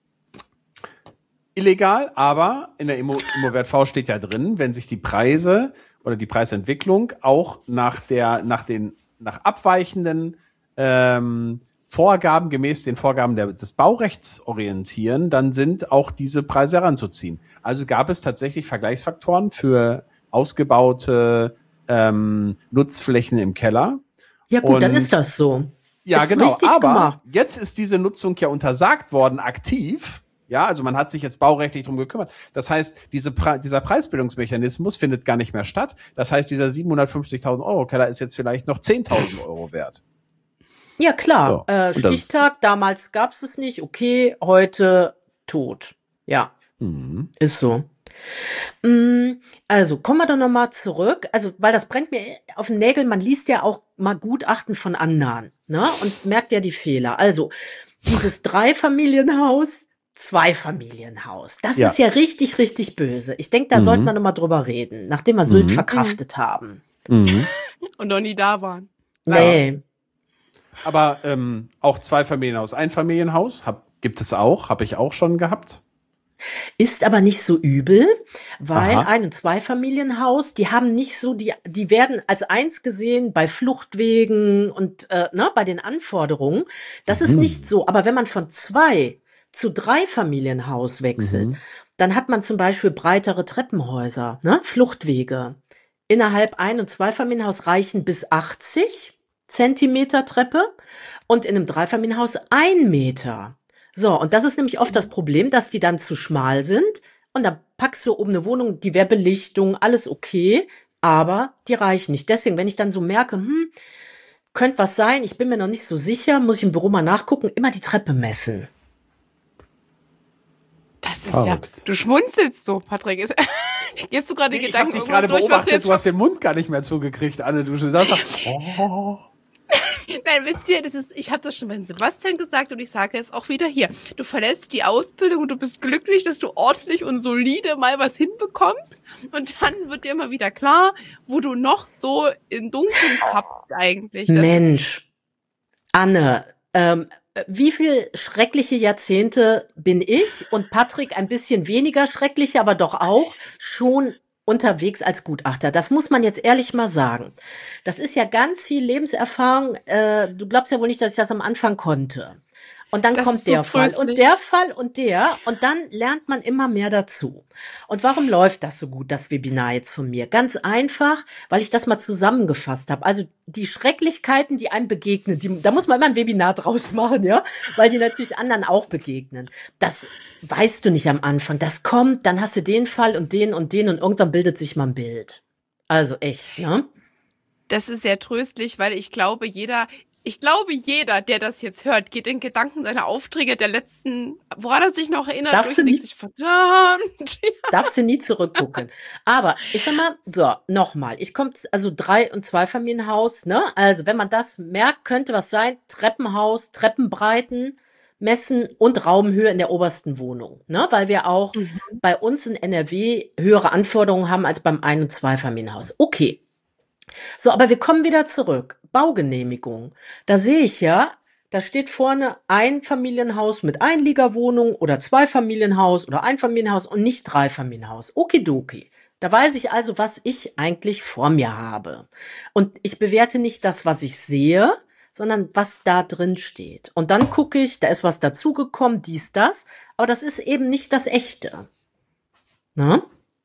S1: Illegal, aber in der Immo-Wert-V steht ja drin, wenn sich die Preise oder die Preisentwicklung auch nach abweichenden Vorgaben gemäß den Vorgaben des Baurechts orientieren, dann sind auch diese Preise heranzuziehen. Also gab es tatsächlich Vergleichsfaktoren für ausgebaute Nutzflächen im Keller.
S2: Ja gut, dann
S1: Und-
S2: ist das so.
S1: Ja,
S2: Ist
S1: genau.
S2: richtig
S1: Aber
S2: gemacht.
S1: jetzt ist diese Nutzung ja untersagt worden, aktiv. Ja, also man hat sich jetzt baurechtlich drum gekümmert. Das heißt, dieser Preisbildungsmechanismus findet gar nicht mehr statt. Das heißt, dieser 750.000 Euro Keller ist jetzt vielleicht noch 10.000 Euro wert.
S2: Ja klar,
S1: Ja, und das-
S2: Stichtag, damals gab's es nicht, okay, heute tot. Ja, ist so. Also, kommen wir doch nochmal zurück. Also, weil das brennt mir auf den Nägeln, man liest ja auch mal Gutachten von anderen, ne? Und merkt ja die Fehler. Also, dieses 3-Familienhaus, 2-Familienhaus. Das
S1: Ja.
S2: ist ja richtig, richtig böse. Ich denke, da sollten wir nochmal drüber reden, nachdem wir Sylt verkraftet haben.
S3: Und noch nie da waren.
S2: Nee.
S1: Aber auch Zweifamilienhaus, Einfamilienhaus gibt es auch, habe ich auch schon gehabt.
S2: Ist aber nicht so übel, weil
S1: Aha.
S2: Ein- und Zweifamilienhaus, die haben nicht so, die werden als eins gesehen bei Fluchtwegen und bei den Anforderungen. Das ist nicht so. Aber wenn man von 2 zu 3 Familienhaus wechselt, dann hat man zum Beispiel breitere Treppenhäuser, ne? Fluchtwege. Innerhalb Ein- und Zweifamilienhaus reichen bis 80 Zentimeter Treppe und in einem Dreifamilienhaus 1 Meter. So, und das ist nämlich oft das Problem, dass die dann zu schmal sind und dann packst du oben eine Wohnung, die wäre Belichtung, alles okay, aber die reichen nicht. Deswegen, wenn ich dann so merke, könnte was sein, ich bin mir noch nicht so sicher, muss ich im Büro mal nachgucken, immer die Treppe messen.
S3: Das ist
S1: Verrückt.
S3: ja, du schmunzelst so, Patrick. Gehst du gerade
S1: Ich habe
S3: Gedanken
S1: dich gerade
S3: irgendwas durch, was du
S1: beobachtet,
S3: jetzt
S1: du hast den Mund gar nicht mehr zugekriegt, Anne. Du sagst, oh.
S3: Nein, wisst ihr, ich habe das schon beim Sebastian gesagt und ich sage es auch wieder hier. Du verlässt die Ausbildung und du bist glücklich, dass du ordentlich und solide mal was hinbekommst und dann wird dir immer wieder klar, wo du noch so im Dunkeln tappst eigentlich. Das
S2: Mensch, Anne, wie viel schreckliche Jahrzehnte bin ich und Patrick ein bisschen weniger schreckliche, aber doch auch schon unterwegs als Gutachter. Das muss man jetzt ehrlich mal sagen. Das ist ja ganz viel Lebenserfahrung. Du glaubst ja wohl nicht, dass ich das am Anfang konnte. Und dann
S3: Das
S2: kommt
S3: ist so
S2: der Fall und
S3: tröstlich.
S2: der Fall und der und dann lernt man immer mehr dazu. Und warum läuft das so gut, das Webinar jetzt von mir? Ganz einfach, weil ich das mal zusammengefasst habe. Also die Schrecklichkeiten, die einem begegnen, da muss man immer ein Webinar draus machen, ja, weil die natürlich anderen auch begegnen. Das weißt du nicht am Anfang. Das kommt, dann hast du den Fall und den und den und irgendwann bildet sich mal ein Bild. Also echt, ne?
S3: Das ist sehr tröstlich, weil ich glaube, jeder, der das jetzt hört, geht in Gedanken seiner Aufträge der letzten, woran er sich noch erinnert,
S2: Darfst
S3: durch
S2: du
S3: und denkt
S2: nicht-
S3: sich, verdammt.
S2: Darfst du nie zurückgucken. Aber ich sag mal, so, nochmal. Ich komme, also 3- und Zweifamilienhaus, ne? Also wenn man das merkt, könnte was sein. Treppenhaus, Treppenbreiten messen und Raumhöhe in der obersten Wohnung, ne? Weil wir auch bei uns in NRW höhere Anforderungen haben als beim Ein- und Zweifamilienhaus. Okay. So, aber wir kommen wieder zurück. Baugenehmigung. Da sehe ich ja, da steht vorne Einfamilienhaus mit Einliegerwohnung oder Zweifamilienhaus oder Einfamilienhaus und nicht Dreifamilienhaus. Okidoki. Da weiß ich also, was ich eigentlich vor mir habe. Und ich bewerte nicht das, was ich sehe, sondern was da drin steht. Und dann gucke ich, da ist was dazugekommen, dies, das. Aber das ist eben nicht das Echte. Ne?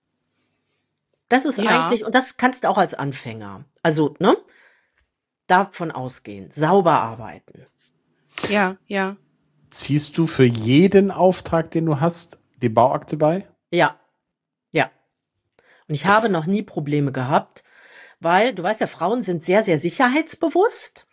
S2: Das ist
S3: Ja.
S2: eigentlich, und das kannst du auch als Anfänger. Also, ne? Davon ausgehen. Sauber arbeiten.
S3: Ja, ja.
S1: Ziehst du für jeden Auftrag, den du hast, die Bauakte bei?
S2: Ja. Ja. Und ich habe noch nie Probleme gehabt, weil, du weißt ja, Frauen sind sehr, sehr sicherheitsbewusst.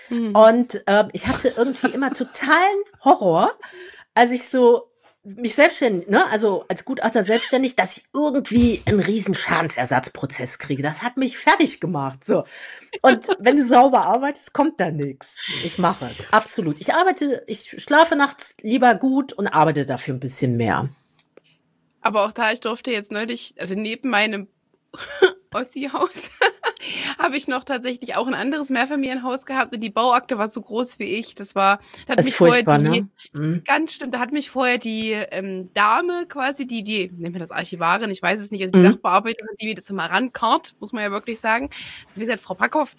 S2: Und ich hatte irgendwie immer totalen Horror, als ich so mich selbstständig, ne, also als Gutachter selbstständig, dass ich irgendwie einen riesen Schadensersatzprozess kriege. Das hat mich fertig gemacht. So. Und wenn du sauber arbeitest, kommt da nichts. Ich mache es. Absolut. Ich schlafe nachts lieber gut und arbeite dafür ein bisschen mehr.
S3: Aber auch da, ich durfte jetzt neulich, also neben meinem Ossi-Haus, habe ich noch tatsächlich auch ein anderes Mehrfamilienhaus gehabt und die Bauakte war so groß wie ich. Da hat
S2: Das
S3: mich
S2: ist
S3: vorher
S2: furchtbar,
S3: die,
S2: ne? Mhm.
S3: ganz stimmt, da hat mich vorher die Dame quasi, nennen wir das Archivarin, ich weiß es nicht, also die Sachbearbeiterin, die mir das immer rankarrt, muss man ja wirklich sagen. Also wie gesagt, Frau Packhoff,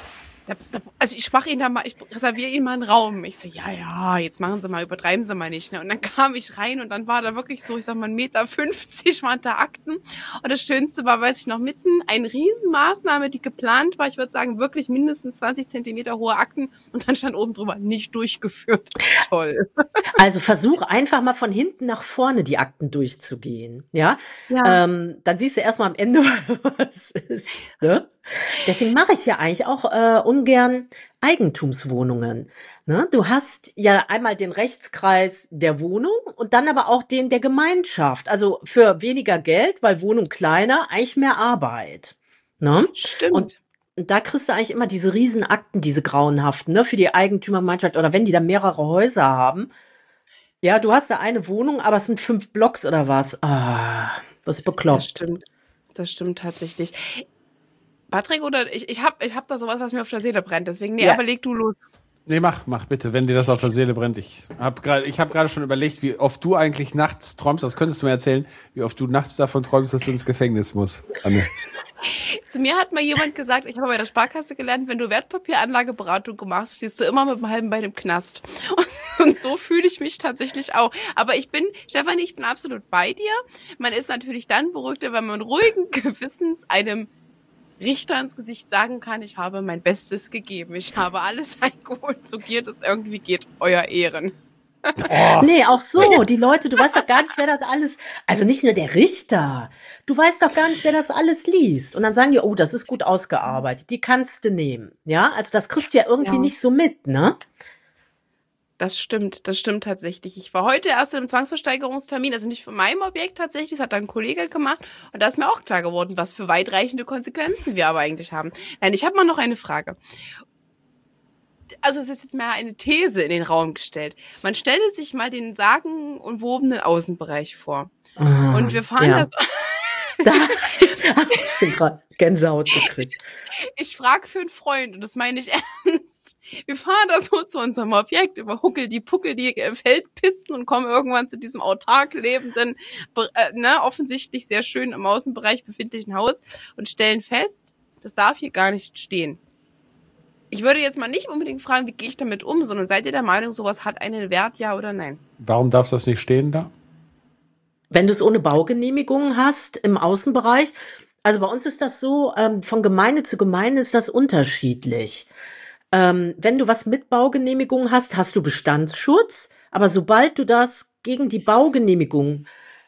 S3: also ich reserviere Ihnen mal einen Raum. Ich so, ja, jetzt machen Sie mal, übertreiben Sie mal nicht. Ne? Und dann kam ich rein und dann war da wirklich so, ich sag mal 1,50 Meter waren da Akten. Und das Schönste war, weiß ich noch, mitten eine Riesenmaßnahme, die geplant war. Ich würde sagen, wirklich mindestens 20 Zentimeter hohe Akten. Und dann stand oben drüber, nicht durchgeführt. Toll.
S2: Also versuch einfach mal von hinten nach vorne die Akten durchzugehen. Ja.
S3: Ja.
S2: Dann siehst du erstmal am Ende, was ist. Ne? Deswegen mache ich ja eigentlich auch ungern Eigentumswohnungen. Ne? Du hast ja einmal den Rechtskreis der Wohnung und dann aber auch den der Gemeinschaft. Also für weniger Geld, weil Wohnung kleiner, eigentlich mehr Arbeit. Ne?
S3: Stimmt.
S2: Und da kriegst du eigentlich immer diese Riesenakten, diese grauenhaften, ne, für die Eigentümergemeinschaft oder wenn die da mehrere Häuser haben. Ja, du hast da eine Wohnung, aber es sind 5 Blocks oder was. Ah, was bekloppt.
S3: Das stimmt tatsächlich. Patrick, oder ich hab da sowas, was mir auf der Seele brennt, deswegen, aber leg du los.
S1: Nee, mach bitte, wenn dir das auf der Seele brennt. Ich hab gerade schon überlegt, wie oft du eigentlich nachts träumst, das könntest du mir erzählen, wie oft du nachts davon träumst, dass du ins Gefängnis musst, Anne.
S3: Zu mir hat mal jemand gesagt, ich habe bei der Sparkasse gelernt, wenn du Wertpapieranlageberatung machst, stehst du immer mit dem halben Bein im Knast. Und so fühle ich mich tatsächlich auch. Aber Stefanie, ich bin absolut bei dir. Man ist natürlich dann beruhigter, wenn man ruhigen Gewissens einem Richter ins Gesicht sagen kann, ich habe mein Bestes gegeben. Ich habe alles eingeholt, so geht es irgendwie geht, euer Ehren.
S2: Oh. Nee, auch so. Die Leute, du weißt doch gar nicht, wer das alles, also nicht nur der Richter, du weißt doch gar nicht, wer das alles liest. Und dann sagen die, oh, das ist gut ausgearbeitet, die kannst du nehmen. Ja, also das kriegst du ja irgendwie nicht so mit, ne?
S3: Das stimmt tatsächlich. Ich war heute erst in einem Zwangsversteigerungstermin, also nicht von meinem Objekt tatsächlich, das hat dann ein Kollege gemacht und da ist mir auch klar geworden, was für weitreichende Konsequenzen wir aber eigentlich haben. Nein, ich habe mal noch eine Frage. Also es ist jetzt mal eine These in den Raum gestellt. Man stelle sich mal den sagenumwobenen Außenbereich vor. Und wir fahren
S2: Da hab ich schon gerade Gänsehaut gekriegt.
S3: Ich frage für einen Freund und das meine ich ernst. Wir fahren da so zu unserem Objekt über Puckel, die Feldpisten und kommen irgendwann zu diesem autark lebenden, offensichtlich sehr schön im Außenbereich befindlichen Haus und stellen fest, das darf hier gar nicht stehen. Ich würde jetzt mal nicht unbedingt fragen, wie gehe ich damit um, sondern seid ihr der Meinung, sowas hat einen Wert, ja oder nein?
S1: Warum darf das nicht stehen da?
S2: Wenn du es ohne Baugenehmigung hast im Außenbereich, also bei uns ist das so, von Gemeinde zu Gemeinde ist das unterschiedlich. Wenn du was mit Baugenehmigung hast, hast du Bestandsschutz, aber sobald du das gegen die Baugenehmigung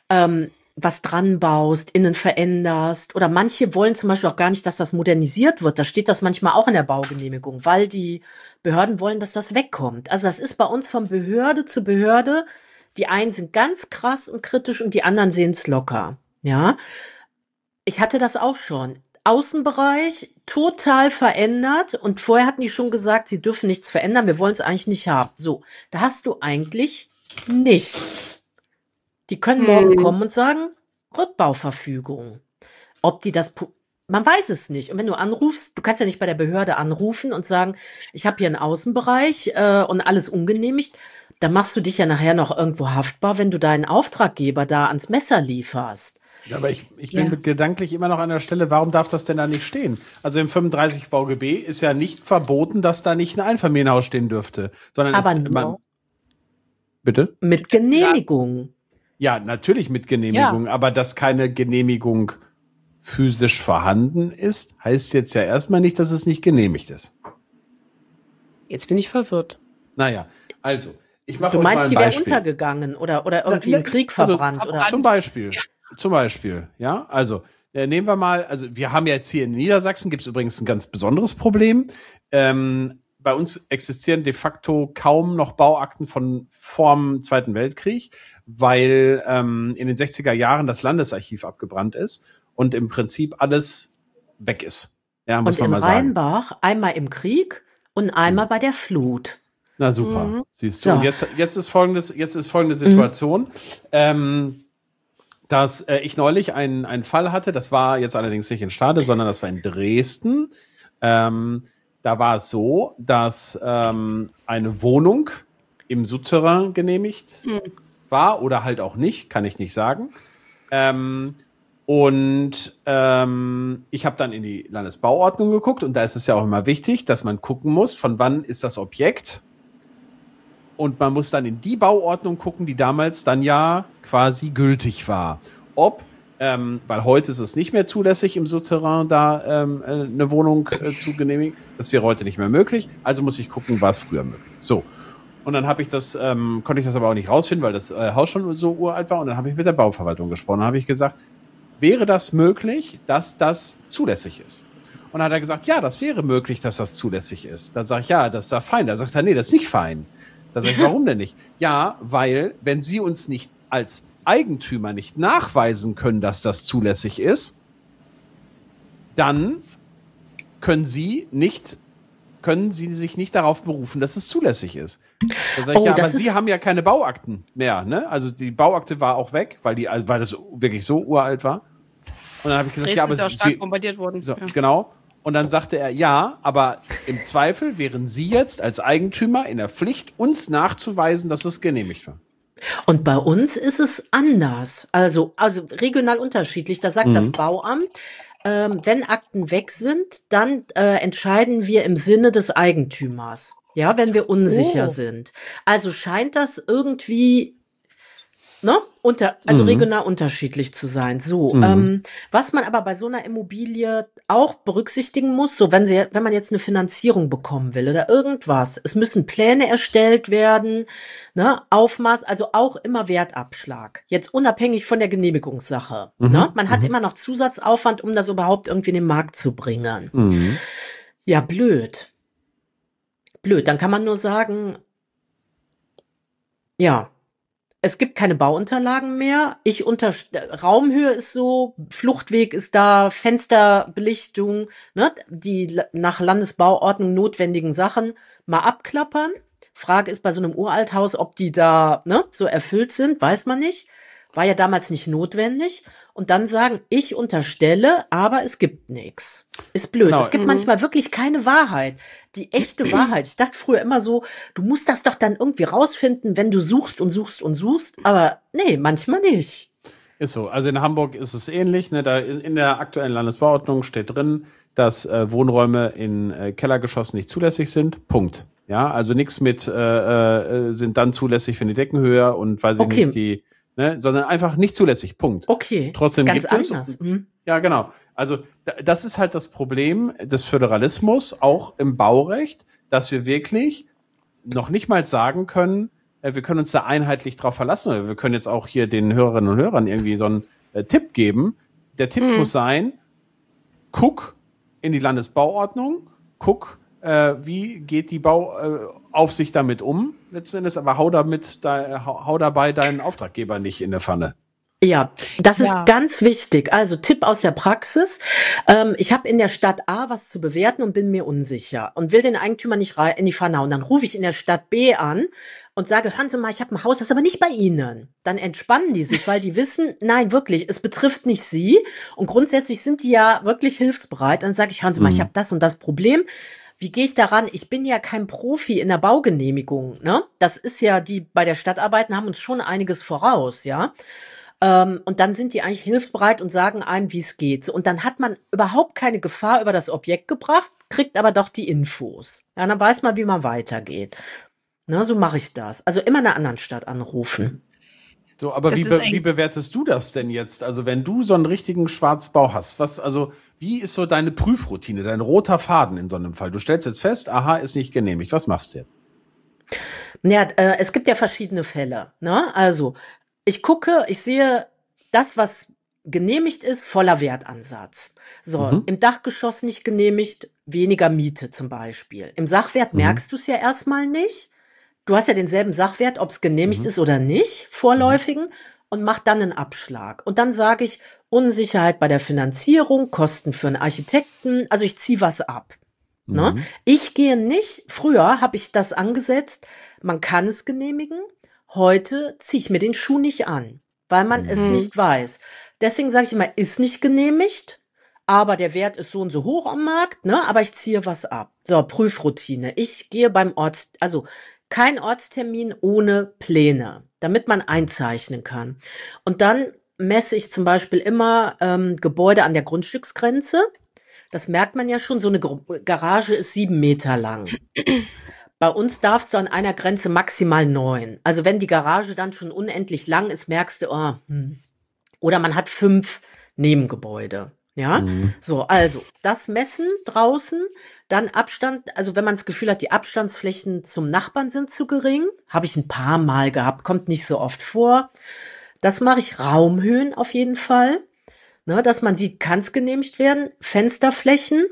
S2: was dran baust, innen veränderst oder manche wollen zum Beispiel auch gar nicht, dass das modernisiert wird, da steht das manchmal auch in der Baugenehmigung, weil die Behörden wollen, dass das wegkommt. Also das ist bei uns von Behörde zu Behörde. Die einen sind ganz krass und kritisch und die anderen sehen es locker. Ja, ich hatte das auch schon. Außenbereich total verändert und vorher hatten die schon gesagt, sie dürfen nichts verändern, wir wollen es eigentlich nicht haben. So, da hast du eigentlich nichts. Die können morgen kommen und sagen, Rückbauverfügung. Ob die das, man weiß es nicht. Und wenn du anrufst, du kannst ja nicht bei der Behörde anrufen und sagen, ich habe hier einen Außenbereich und alles ungenehmigt. Dann machst du dich ja nachher noch irgendwo haftbar, wenn du deinen Auftraggeber da ans Messer lieferst.
S1: Ja, aber ich bin gedanklich immer noch an der Stelle, warum darf das denn da nicht stehen? Also im 35 BauGB ist ja nicht verboten, dass da nicht ein Einfamilienhaus stehen dürfte, sondern
S2: aber
S1: bitte?
S2: Mit Genehmigung.
S1: Ja, natürlich mit Genehmigung, aber dass keine Genehmigung physisch vorhanden ist, heißt jetzt ja erstmal nicht, dass es nicht genehmigt ist.
S3: Jetzt bin ich verwirrt.
S1: Naja, also ich mache
S2: Du
S1: mal
S2: meinst,
S1: ein
S2: die wäre
S1: Beispiel.
S2: untergegangen oder irgendwie im Krieg verbrannt? Oder?
S1: Zum Beispiel, ja, also nehmen wir mal, also wir haben jetzt hier in Niedersachsen, gibt es übrigens ein ganz besonderes Problem. Bei uns existieren de facto kaum noch Bauakten von vorm Zweiten Weltkrieg, weil in den 60er Jahren das Landesarchiv abgebrannt ist und im Prinzip alles weg ist. Ja, muss
S2: und
S1: man
S2: in
S1: mal sagen.
S2: Rheinbach einmal im Krieg und einmal bei der Flut.
S1: Na super, siehst du.
S2: Ja.
S1: Und jetzt ist folgende Situation, dass ich neulich einen Fall hatte, das war jetzt allerdings nicht in Stade, sondern das war in Dresden. Da war es so, dass eine Wohnung im Souterrain genehmigt war oder halt auch nicht, kann ich nicht sagen. Ich habe dann in die Landesbauordnung geguckt und da ist es ja auch immer wichtig, dass man gucken muss, von wann ist das Objekt. Und man muss dann in die Bauordnung gucken, die damals dann ja quasi gültig war. Weil heute ist es nicht mehr zulässig, im Souterrain da eine Wohnung zu genehmigen. Das wäre heute nicht mehr möglich. Also muss ich gucken, war es früher möglich. So. Und dann habe ich konnte ich das aber auch nicht rausfinden, weil das Haus schon so uralt war. Und dann habe ich mit der Bauverwaltung gesprochen. Dann habe ich gesagt, wäre das möglich, dass das zulässig ist? Und dann hat er gesagt, ja, das wäre möglich, dass das zulässig ist. Dann sage ich, ja, das ist ja fein. Da sagt er, nee, das ist nicht fein. Da sage ich, warum denn nicht? Ja, weil, wenn Sie uns nicht als Eigentümer nicht nachweisen können, dass das zulässig ist, dann können Sie sich nicht darauf berufen, dass es zulässig ist. Da sage ich, ja, aber Sie haben ja keine Bauakten mehr, ne? Also die Bauakte war auch weg, weil das wirklich so uralt war. Und dann habe ich gesagt,
S3: Dresden
S1: ja, aber
S3: ist ja auch stark bombardiert worden.
S1: So,
S3: ja.
S1: Genau. Und dann sagte er, ja, aber im Zweifel wären Sie jetzt als Eigentümer in der Pflicht, uns nachzuweisen, dass es genehmigt war.
S2: Und bei uns ist es anders. Also regional unterschiedlich. Da sagt das Bauamt, wenn Akten weg sind, dann entscheiden wir im Sinne des Eigentümers. Ja, wenn wir unsicher sind. Also scheint das irgendwie, ne, regional unterschiedlich zu sein. So, was man aber bei so einer Immobilie auch berücksichtigen muss, so wenn man jetzt eine Finanzierung bekommen will oder irgendwas, es müssen Pläne erstellt werden, ne, Aufmaß, also auch immer Wertabschlag. Jetzt unabhängig von der Genehmigungssache. Ne? Man hat immer noch Zusatzaufwand, um das überhaupt irgendwie in den Markt zu bringen. Ja, blöd. Dann kann man nur sagen, ja, es gibt keine Bauunterlagen mehr. Raumhöhe ist so, Fluchtweg ist da, Fensterbelichtung, ne, die nach Landesbauordnung notwendigen Sachen mal abklappern. Frage ist bei so einem Uralthaus, ob die da, ne, so erfüllt sind, weiß man nicht. War ja damals nicht notwendig. Und dann sagen, ich unterstelle, aber es gibt nichts. Ist blöd.
S1: Genau.
S2: Es gibt manchmal wirklich keine Wahrheit. Die echte Wahrheit. Ich dachte früher immer so, du musst das doch dann irgendwie rausfinden, wenn du suchst und suchst und suchst. Aber nee, manchmal nicht.
S1: Ist so. Also in Hamburg ist es ähnlich. Ne? Da in der aktuellen Landesbauordnung steht drin, dass Wohnräume in Kellergeschossen nicht zulässig sind. Punkt. Ja, also nichts mit sind dann zulässig, wenn die Decken höher und weiß ich nicht, die, ne, sondern einfach nicht zulässig. Punkt.
S2: Okay.
S1: Trotzdem
S2: ganz
S1: gibt es.
S2: anders.
S1: Ja, genau. Also das ist halt das Problem des Föderalismus, auch im Baurecht, dass wir wirklich noch nicht mal sagen können, wir können uns da einheitlich drauf verlassen. Wir können jetzt auch hier den Hörerinnen und Hörern irgendwie so einen Tipp geben. Der Tipp muss sein, guck in die Landesbauordnung, guck, wie geht die Bauaufsicht damit um, letzten Endes, aber hau dabei deinen Auftraggeber nicht in der Pfanne.
S2: Ja, das ist ganz wichtig. Also Tipp aus der Praxis. Ich habe in der Stadt A was zu bewerten und bin mir unsicher und will den Eigentümer nicht in die Pfanne hauen. Dann rufe ich in der Stadt B an und sage, hören Sie mal, ich habe ein Haus, das ist aber nicht bei Ihnen. Dann entspannen die sich, weil die wissen, nein, wirklich, es betrifft nicht Sie. Und grundsätzlich sind die ja wirklich hilfsbereit. Dann sage ich, hören Sie mal, ich habe das und das Problem. Wie gehe ich daran? Ich bin ja kein Profi in der Baugenehmigung, ne? Das ist ja, die bei der Stadtarbeiten haben uns schon einiges voraus, ja? Und dann sind die eigentlich hilfsbereit und sagen einem, wie es geht. Und dann hat man überhaupt keine Gefahr über das Objekt gebracht, kriegt aber doch die Infos. Ja, dann weiß man, wie man weitergeht. Na, so mache ich das. Also immer in einer anderen Stadt anrufen.
S1: So, aber wie bewertest du das denn jetzt? Also wenn du so einen richtigen Schwarzbau hast, wie ist so deine Prüfroutine, dein roter Faden in so einem Fall? Du stellst jetzt fest, aha, ist nicht genehmigt. Was machst du jetzt?
S2: Ja, es gibt ja verschiedene Fälle. Ne? Also ich sehe das, was genehmigt ist, voller Wertansatz. So, im Dachgeschoss nicht genehmigt, weniger Miete zum Beispiel. Im Sachwert merkst du es ja erstmal nicht. Du hast ja denselben Sachwert, ob es genehmigt ist oder nicht, vorläufigen, und mach dann einen Abschlag. Und dann sage ich, Unsicherheit bei der Finanzierung, Kosten für einen Architekten, also ich ziehe was ab. Ne? Ich gehe nicht, früher habe ich das angesetzt, man kann es genehmigen, heute ziehe ich mir den Schuh nicht an, weil man es nicht weiß. Deswegen sage ich immer, ist nicht genehmigt, aber der Wert ist so und so hoch am Markt, ne? Aber ich ziehe was ab. So, Prüfroutine. Ich gehe kein Ortstermin ohne Pläne, damit man einzeichnen kann. Und dann messe ich zum Beispiel immer Gebäude an der Grundstücksgrenze. Das merkt man ja schon, so eine Garage ist 7 Meter lang. Bei uns darfst du an einer Grenze maximal 9. Also wenn die Garage dann schon unendlich lang ist, merkst du, oder man hat 5 Nebengebäude. Ja, so, also das Messen draußen, dann Abstand, also wenn man das Gefühl hat, die Abstandsflächen zum Nachbarn sind zu gering, habe ich ein paar Mal gehabt, kommt nicht so oft vor. Das mache ich, Raumhöhen auf jeden Fall, ne, dass man sieht, kann es genehmigt werden. Fensterflächen,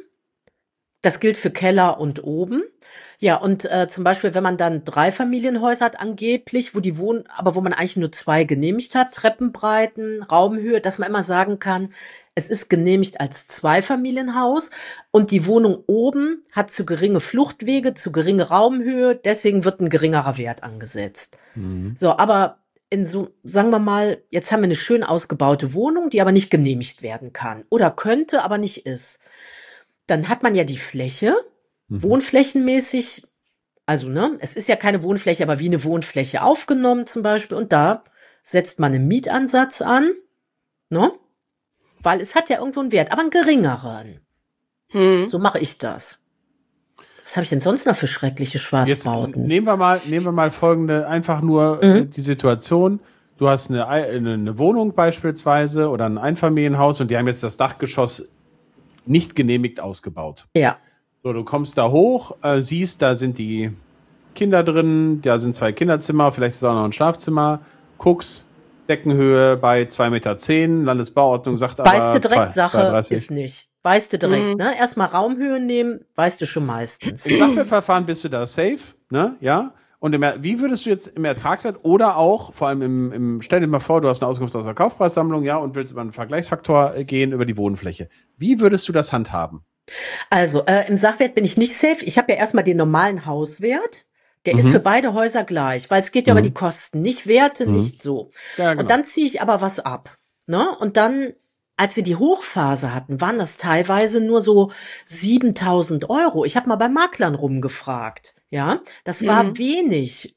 S2: das gilt für Keller und oben. Ja, und zum Beispiel, wenn man dann 3 Familienhäuser hat angeblich, wo man eigentlich nur 2 genehmigt hat, Treppenbreiten, Raumhöhe, dass man immer sagen kann, es ist genehmigt als 2-Familienhaus und die Wohnung oben hat zu geringe Fluchtwege, zu geringe Raumhöhe, deswegen wird ein geringerer Wert angesetzt. So, aber sagen wir mal, jetzt haben wir eine schön ausgebaute Wohnung, die aber nicht genehmigt werden kann oder könnte, aber nicht ist. dann hat man ja die Fläche, wohnflächenmäßig, also ne, es ist ja keine Wohnfläche, aber wie eine Wohnfläche aufgenommen zum Beispiel, und da setzt man einen Mietansatz an, ne, weil es hat ja irgendwo einen Wert, aber einen geringeren. So mache ich das. Was habe ich denn sonst noch für schreckliche
S1: Jetzt
S2: Schwarzbauten?
S1: nehmen wir mal folgende, einfach nur die Situation. Du hast eine Wohnung beispielsweise oder ein Einfamilienhaus und die haben jetzt das Dachgeschoss nicht genehmigt ausgebaut.
S2: Ja.
S1: So, du kommst da hoch, siehst, da sind die Kinder drin, da sind 2 Kinderzimmer, vielleicht ist auch noch ein Schlafzimmer, guckst, Deckenhöhe bei 2,10 Meter, Landesbauordnung sagt aber
S2: Weißt du direkt, Sache
S1: 2,30.
S2: ist nicht. Weißt du direkt, ne? Erstmal Raumhöhe nehmen, weißt du schon meistens.
S1: Im Sachwertverfahren bist du da safe, ne, ja. Und wie würdest du jetzt im Ertragswert oder auch, vor allem stell dir mal vor, du hast eine Auskunft aus der Kaufpreissammlung, ja, und willst über einen Vergleichsfaktor gehen, über die Wohnfläche. Wie würdest du das handhaben?
S2: Also, im Sachwert bin ich nicht safe. Ich habe ja erstmal den normalen Hauswert. Der ist für beide Häuser gleich, weil es geht ja über die Kosten, nicht Werte, nicht so.
S1: Ja, genau.
S2: Und dann ziehe ich aber was ab, ne? Und dann, als wir die Hochphase hatten, waren das teilweise nur so 7.000 €. Ich habe mal bei Maklern rumgefragt, ja. Das war wenig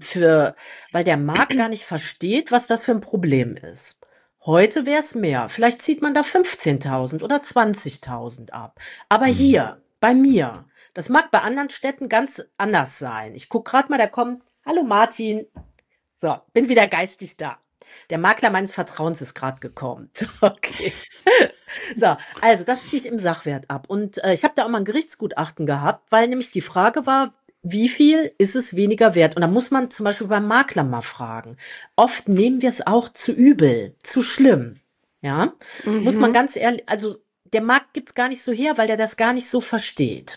S2: weil der Markt gar nicht versteht, was das für ein Problem ist. Heute wäre es mehr. Vielleicht zieht man da 15.000 oder 20.000 ab. Aber hier, bei mir, das mag bei anderen Städten ganz anders sein. Ich guck gerade mal, da kommt, hallo Martin. So, bin wieder geistig da. Der Makler meines Vertrauens ist gerade gekommen. Okay. So, also das ziehe ich im Sachwert ab. Und ich habe da auch mal ein Gerichtsgutachten gehabt, weil nämlich die Frage war, wie viel ist es weniger wert? Und da muss man zum Beispiel beim Makler mal fragen. Oft nehmen wir es auch zu übel, zu schlimm. Ja, muss man ganz ehrlich, also der Markt gibt's gar nicht so her, weil der das gar nicht so versteht.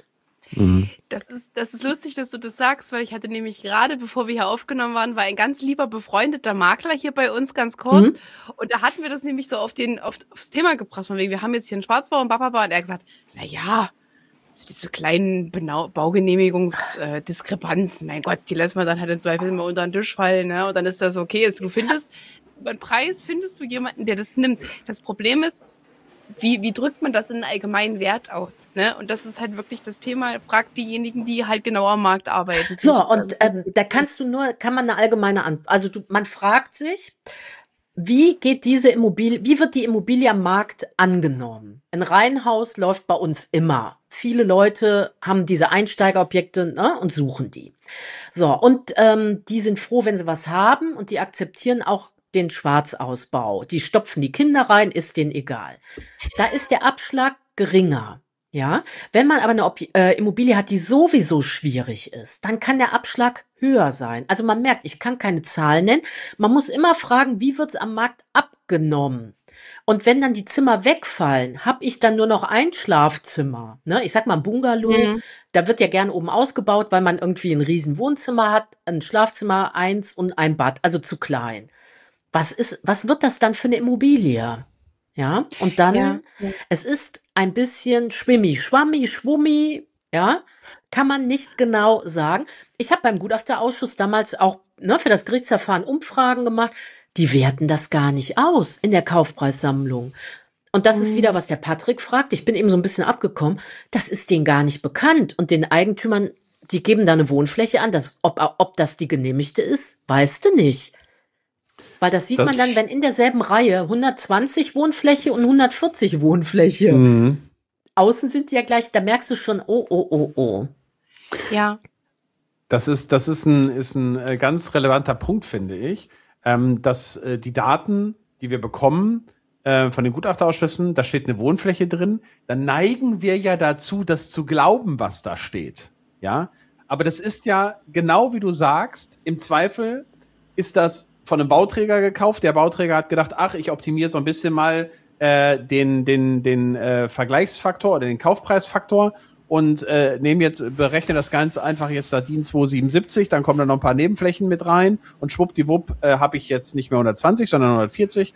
S3: Das ist lustig, dass du das sagst, weil ich hatte nämlich gerade, bevor wir hier aufgenommen waren, war ein ganz lieber befreundeter Makler hier bei uns ganz kurz. Und da hatten wir das nämlich so aufs Thema gebracht, von wegen, wir haben jetzt hier einen Schwarzbau und Bababa, und er hat gesagt, na ja, so diese kleinen Baugenehmigungsdiskrepanzen, mein Gott, die lässt man dann halt im Zweifel immer unter den Tisch fallen, ne? Und dann ist das okay. Also du findest, beim Preis findest du jemanden, der das nimmt. Das Problem ist, wie drückt man das in einen allgemeinen Wert aus, ne? Und das ist halt wirklich das Thema, fragt diejenigen, die halt genau am Markt arbeiten.
S2: So, und da kann man eine allgemeine man fragt sich, wie wird die Immobilie am Markt angenommen? Ein Reihenhaus läuft bei uns immer. Viele Leute haben diese Einsteigerobjekte, ne, und suchen die. So, und die sind froh, wenn sie was haben, und die akzeptieren auch den Schwarzausbau. Die stopfen die Kinder rein, ist denen egal. Da ist der Abschlag geringer. Ja, wenn man aber eine Immobilie hat, die sowieso schwierig ist, dann kann der Abschlag höher sein. Also man merkt, ich kann keine Zahlen nennen. Man muss immer fragen, wie wird's am Markt abgenommen? Und wenn dann die Zimmer wegfallen, habe ich dann nur noch ein Schlafzimmer. Ne? Ich sag mal ein Bungalow, da wird ja gern oben ausgebaut, weil man irgendwie ein riesen Wohnzimmer hat, ein Schlafzimmer, 1 und ein Bad, also zu klein. Was wird das dann für eine Immobilie? Ja, und dann, es ist ein bisschen schwummi, ja, kann man nicht genau sagen. Ich habe beim Gutachterausschuss damals auch für das Gerichtsverfahren Umfragen gemacht. Die werten das gar nicht aus in der Kaufpreissammlung. Und das ist wieder, was der Patrick fragt. Ich bin eben so ein bisschen abgekommen. Das ist denen gar nicht bekannt. Und den Eigentümern, die geben da eine Wohnfläche an. Ob das die genehmigte ist, weißt du nicht. Weil das sieht man dann, wenn in derselben Reihe 120 Wohnfläche und 140 Wohnfläche. Außen sind die ja gleich, da merkst du schon, oh.
S3: Ja.
S1: Das ist ein ganz relevanter Punkt, finde ich, dass die Daten, die wir bekommen von den Gutachterausschüssen, da steht eine Wohnfläche drin, dann neigen wir ja dazu, das zu glauben, was da steht. Ja, aber das ist ja genau wie du sagst, im Zweifel ist das von einem Bauträger gekauft. Der Bauträger hat gedacht, ach, ich optimiere so ein bisschen mal den Vergleichsfaktor oder den Kaufpreisfaktor und berechne das Ganze einfach jetzt da DIN 277, dann kommen da noch ein paar Nebenflächen mit rein und schwuppdiwupp habe ich jetzt nicht mehr 120, sondern 140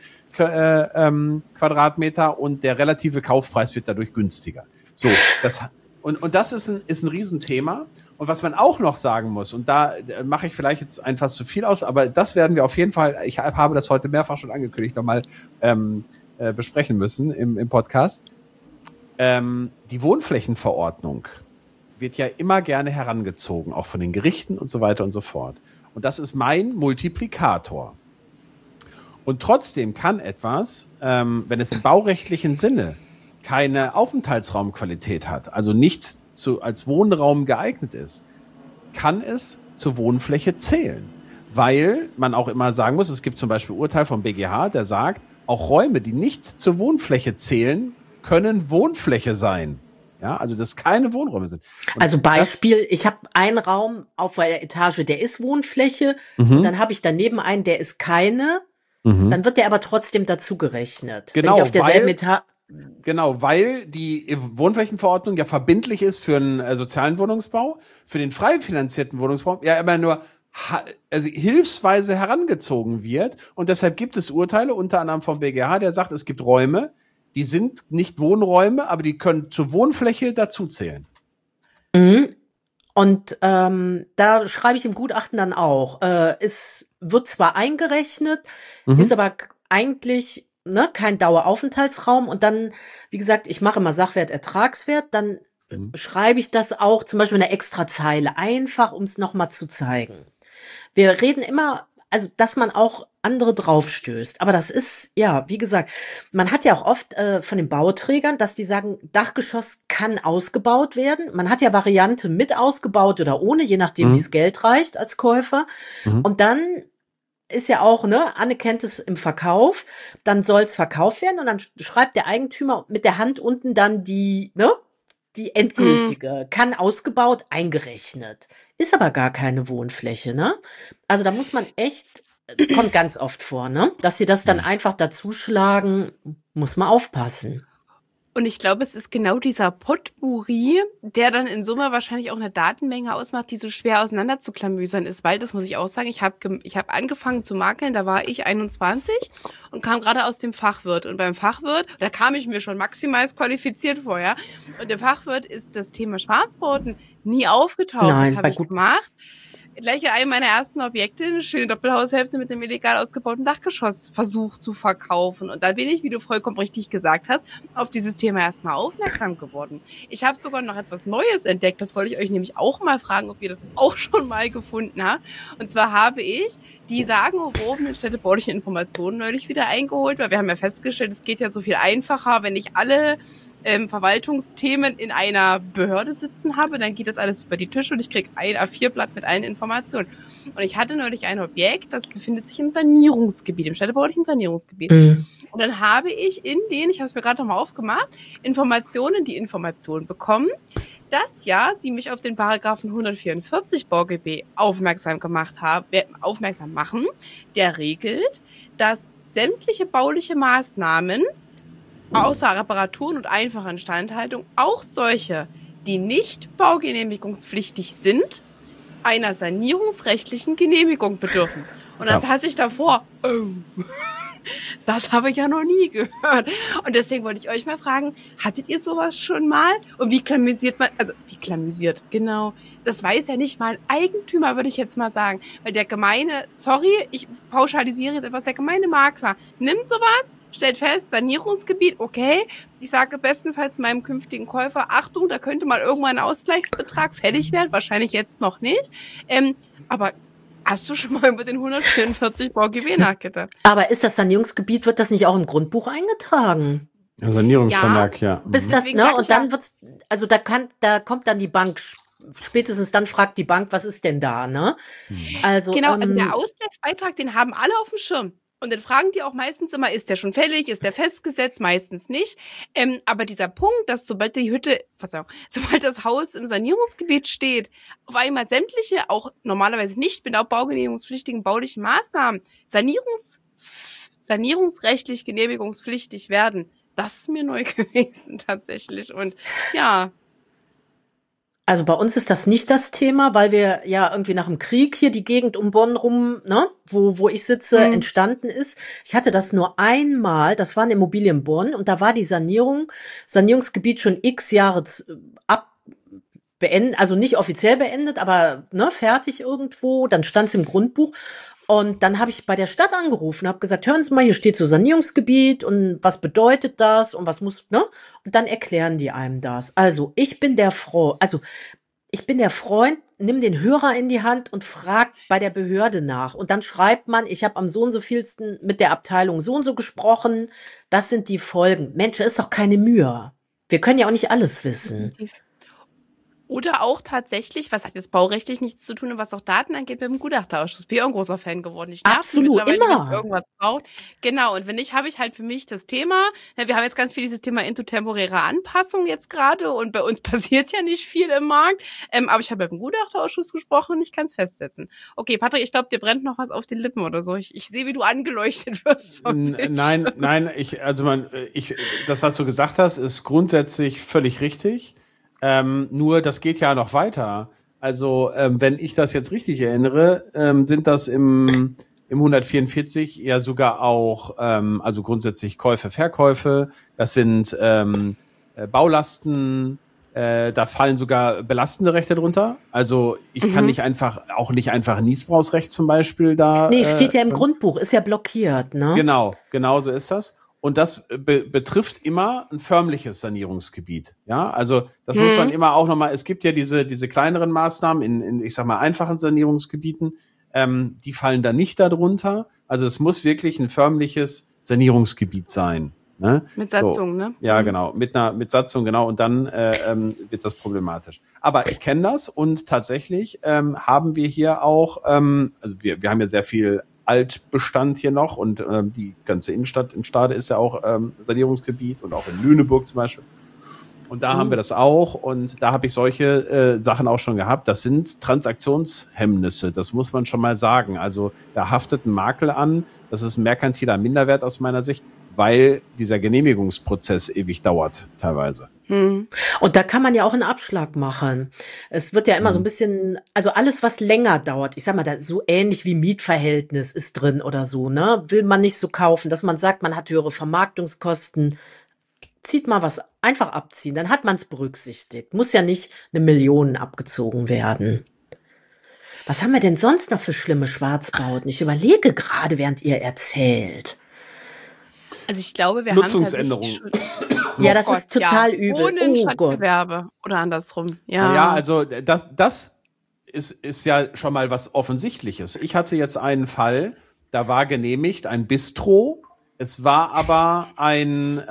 S1: Quadratmeter und der relative Kaufpreis wird dadurch günstiger. So, das ist ein Riesenthema. Und was man auch noch sagen muss, und da mache ich vielleicht jetzt einfach zu viel aus, aber das werden wir auf jeden Fall, ich habe das heute mehrfach schon angekündigt, nochmal besprechen müssen im Podcast. Die Wohnflächenverordnung wird ja immer gerne herangezogen, auch von den Gerichten und so weiter und so fort. Und das ist mein Multiplikator. Und trotzdem kann etwas, wenn es im baurechtlichen Sinne keine Aufenthaltsraumqualität hat, also nicht als Wohnraum geeignet ist, kann es zur Wohnfläche zählen. Weil man auch immer sagen muss, es gibt zum Beispiel Urteil vom BGH, der sagt, auch Räume, die nicht zur Wohnfläche zählen, können Wohnfläche sein. Ja, also dass keine Wohnräume sind. Und
S2: Also Beispiel, ich habe einen Raum auf der Etage, der ist Wohnfläche, und dann habe ich daneben einen, der ist keine, dann wird der aber trotzdem dazu gerechnet.
S1: Genau,
S2: wenn ich auf derselben Etage.
S1: Genau, weil die Wohnflächenverordnung ja verbindlich ist für einen sozialen Wohnungsbau, für den frei finanzierten Wohnungsbau ja immer nur hilfsweise herangezogen wird. Und deshalb gibt es Urteile, unter anderem vom BGH, der sagt, es gibt Räume, die sind nicht Wohnräume, aber die können zur Wohnfläche dazuzählen.
S2: Und da schreibe ich dem Gutachten dann auch, es wird zwar eingerechnet, ist aber eigentlich kein Daueraufenthaltsraum. Und dann, wie gesagt, ich mache immer Sachwert, Ertragswert, dann schreibe ich das auch zum Beispiel in einer Extrazeile, einfach um es nochmal zu zeigen. Wir reden immer, also dass man auch andere draufstößt. Aber das ist, ja, wie gesagt, man hat ja auch oft von den Bauträgern, dass die sagen, Dachgeschoss kann ausgebaut werden. Man hat ja Variante mit ausgebaut oder ohne, je nachdem, wie es Geld reicht als Käufer. Und dann ist ja auch, Anne kennt es im Verkauf, dann soll es verkauft werden und dann schreibt der Eigentümer mit der Hand unten dann die endgültige, kann ausgebaut, eingerechnet. Ist aber gar keine Wohnfläche, Also da muss man echt, kommt ganz oft vor, dass sie das dann einfach dazuschlagen, muss man aufpassen.
S3: Und ich glaube, es ist genau dieser Potpourri, der dann in Summe wahrscheinlich auch eine Datenmenge ausmacht, die so schwer auseinanderzuklamüsern ist, weil, das muss ich auch sagen, ich hab angefangen zu makeln, da war ich 21 und kam gerade aus dem Fachwirt. Und beim Fachwirt, da kam ich mir schon maximal qualifiziert vor, ja. Und der Fachwirt ist das Thema Schwarzbauten nie aufgetaucht.
S2: Nein,
S3: das habe ich gemacht. Gleich einem meiner ersten Objekte, eine schöne Doppelhaushälfte mit einem illegal ausgebauten Dachgeschoss versucht zu verkaufen. Und da bin ich, wie du vollkommen richtig gesagt hast, auf dieses Thema erstmal aufmerksam geworden. Ich habe sogar noch etwas Neues entdeckt. Das wollte ich euch nämlich auch mal fragen, ob ihr das auch schon mal gefunden habt. Und zwar habe ich die sagenumwobenen städtebaulichen Informationen neulich wieder eingeholt, weil wir haben ja festgestellt, es geht ja so viel einfacher, wenn ich alle Verwaltungsthemen in einer Behörde sitzen habe, dann geht das alles über die Tische und ich kriege ein A4-Blatt mit allen Informationen. Und ich hatte neulich ein Objekt, das befindet sich im Sanierungsgebiet, im städtebaulichen Sanierungsgebiet. Und dann habe ich ich habe es mir gerade nochmal aufgemacht, die Informationen bekommen, dass sie mich auf den Paragraphen 144 BauGB aufmerksam machen, der regelt, dass sämtliche bauliche Maßnahmen außer Reparaturen und einfacher Instandhaltung auch solche, die nicht baugenehmigungspflichtig sind, einer sanierungsrechtlichen Genehmigung bedürfen. Und dann saß ich davor, das habe ich ja noch nie gehört. Und deswegen wollte ich euch mal fragen, hattet ihr sowas schon mal? Und wie klamüsiert, genau. Das weiß ja nicht mal ein Eigentümer, würde ich jetzt mal sagen. Weil der gemeine, ich pauschalisiere jetzt etwas, der gemeine Makler nimmt sowas, stellt fest, Sanierungsgebiet, okay. Ich sage bestenfalls meinem künftigen Käufer, Achtung, da könnte mal irgendwann ein Ausgleichsbetrag fällig werden, wahrscheinlich jetzt noch nicht. Aber hast du schon mal über den 144 BauGB nachgedacht?
S2: Aber ist das Sanierungsgebiet, wird das nicht auch im Grundbuch eingetragen?
S1: Ja, Sanierungsvermerk, ja.
S2: Bis das, und dann wird's, also da kommt dann die Bank, spätestens dann fragt die Bank, was ist denn da, Also,
S3: genau, also der Ausgleichsbeitrag, den haben alle auf dem Schirm. Und dann fragen die auch meistens immer, ist der schon fällig, ist der festgesetzt? Meistens nicht. Aber dieser Punkt, dass sobald das Haus im Sanierungsgebiet steht, auf einmal sämtliche, auch normalerweise nicht baugenehmigungspflichtigen baulichen Maßnahmen, sanierungsrechtlich genehmigungspflichtig werden, das ist mir neu gewesen tatsächlich. Und ja.
S2: Also bei uns ist das nicht das Thema, weil wir ja irgendwie nach dem Krieg hier die Gegend um Bonn rum, wo ich sitze, entstanden ist. Ich hatte das nur einmal, das war eine Immobilie in Bonn und da war die Sanierungsgebiet schon x Jahre beendet, also nicht offiziell beendet, aber fertig irgendwo, dann stand es im Grundbuch. Und dann habe ich bei der Stadt angerufen, habe gesagt, hören Sie mal, hier steht so Sanierungsgebiet und was bedeutet das und was muss, ne? Und dann erklären die einem das. Also ich bin der Freund, nimm den Hörer in die Hand und frag bei der Behörde nach. Und dann schreibt man, ich habe am so und so vielsten mit der Abteilung so und so gesprochen. Das sind die Folgen. Mensch, ist doch keine Mühe. Wir können ja auch nicht alles wissen.
S3: Oder auch tatsächlich, was hat jetzt baurechtlich nichts zu tun und was auch Daten angeht, mit dem Gutachterausschuss. Bin ich auch ein großer Fan geworden. Ich nerv
S2: Absolut,
S3: mittlerweile,
S2: immer.
S3: wenn ich irgendwas braucht. Genau, und wenn nicht, habe ich halt für mich das Thema. Ja, wir haben jetzt ganz viel dieses Thema intertemporäre Anpassung jetzt gerade und bei uns passiert ja nicht viel im Markt. Aber ich habe mit dem Gutachterausschuss gesprochen und ich kann es festsetzen. Okay, Patrick, ich glaube, dir brennt noch was auf den Lippen oder so. Ich sehe, wie du angeleuchtet wirst vom Bildschirm.
S1: Nein, das, was du gesagt hast, ist grundsätzlich völlig richtig. Nur das geht ja noch weiter. Also wenn ich das jetzt richtig erinnere, sind das im 144 ja sogar auch also grundsätzlich Käufe, Verkäufe. Das sind Baulasten. Da fallen sogar belastende Rechte drunter. Also ich kann nicht einfach Niesbrauchsrecht zum Beispiel da.
S2: Nee, steht ja im Grundbuch, ist ja blockiert, ne?
S1: Genau so ist das. Und das betrifft immer ein förmliches Sanierungsgebiet. Ja, also das muss man immer auch nochmal, es gibt ja diese kleineren Maßnahmen in ich sag mal, einfachen Sanierungsgebieten, die fallen da nicht darunter. Also es muss wirklich ein förmliches Sanierungsgebiet sein. Ne?
S3: Mit Satzung, ne?
S1: Ja, genau, mit Satzung, genau, und dann wird das problematisch. Aber ich kenne das und tatsächlich haben wir hier auch, also wir haben ja sehr viel Altbestand hier noch und die ganze Innenstadt in Stade ist ja auch Sanierungsgebiet und auch in Lüneburg zum Beispiel. Und da haben wir das auch und da habe ich solche Sachen auch schon gehabt. Das sind Transaktionshemmnisse, das muss man schon mal sagen. Also da haftet ein Makel an, das ist ein merkantiler Minderwert aus meiner Sicht, weil dieser Genehmigungsprozess ewig dauert teilweise.
S2: Und da kann man ja auch einen Abschlag machen. Es wird ja immer so ein bisschen, also alles, was länger dauert, ich sag mal, da so ähnlich wie Mietverhältnis ist drin oder so, ne, will man nicht so kaufen, dass man sagt, man hat höhere Vermarktungskosten, zieht mal was, einfach abziehen, dann hat man es berücksichtigt. Muss ja nicht 1 Million abgezogen werden. Was haben wir denn sonst noch für schlimme Schwarzbauten? Ich überlege gerade, während ihr erzählt.
S3: Also ich glaube, wir
S1: Nutzungsänderung.
S3: haben tatsächlich schon,
S2: Ja, das ist total übel.
S3: Wohnen
S2: Oh
S3: statt
S2: Gott.
S3: Gewerbe oder andersrum. Ja,
S1: Ja, also das ist ja schon mal was Offensichtliches. Ich hatte jetzt einen Fall, da war genehmigt ein Bistro, es war aber ein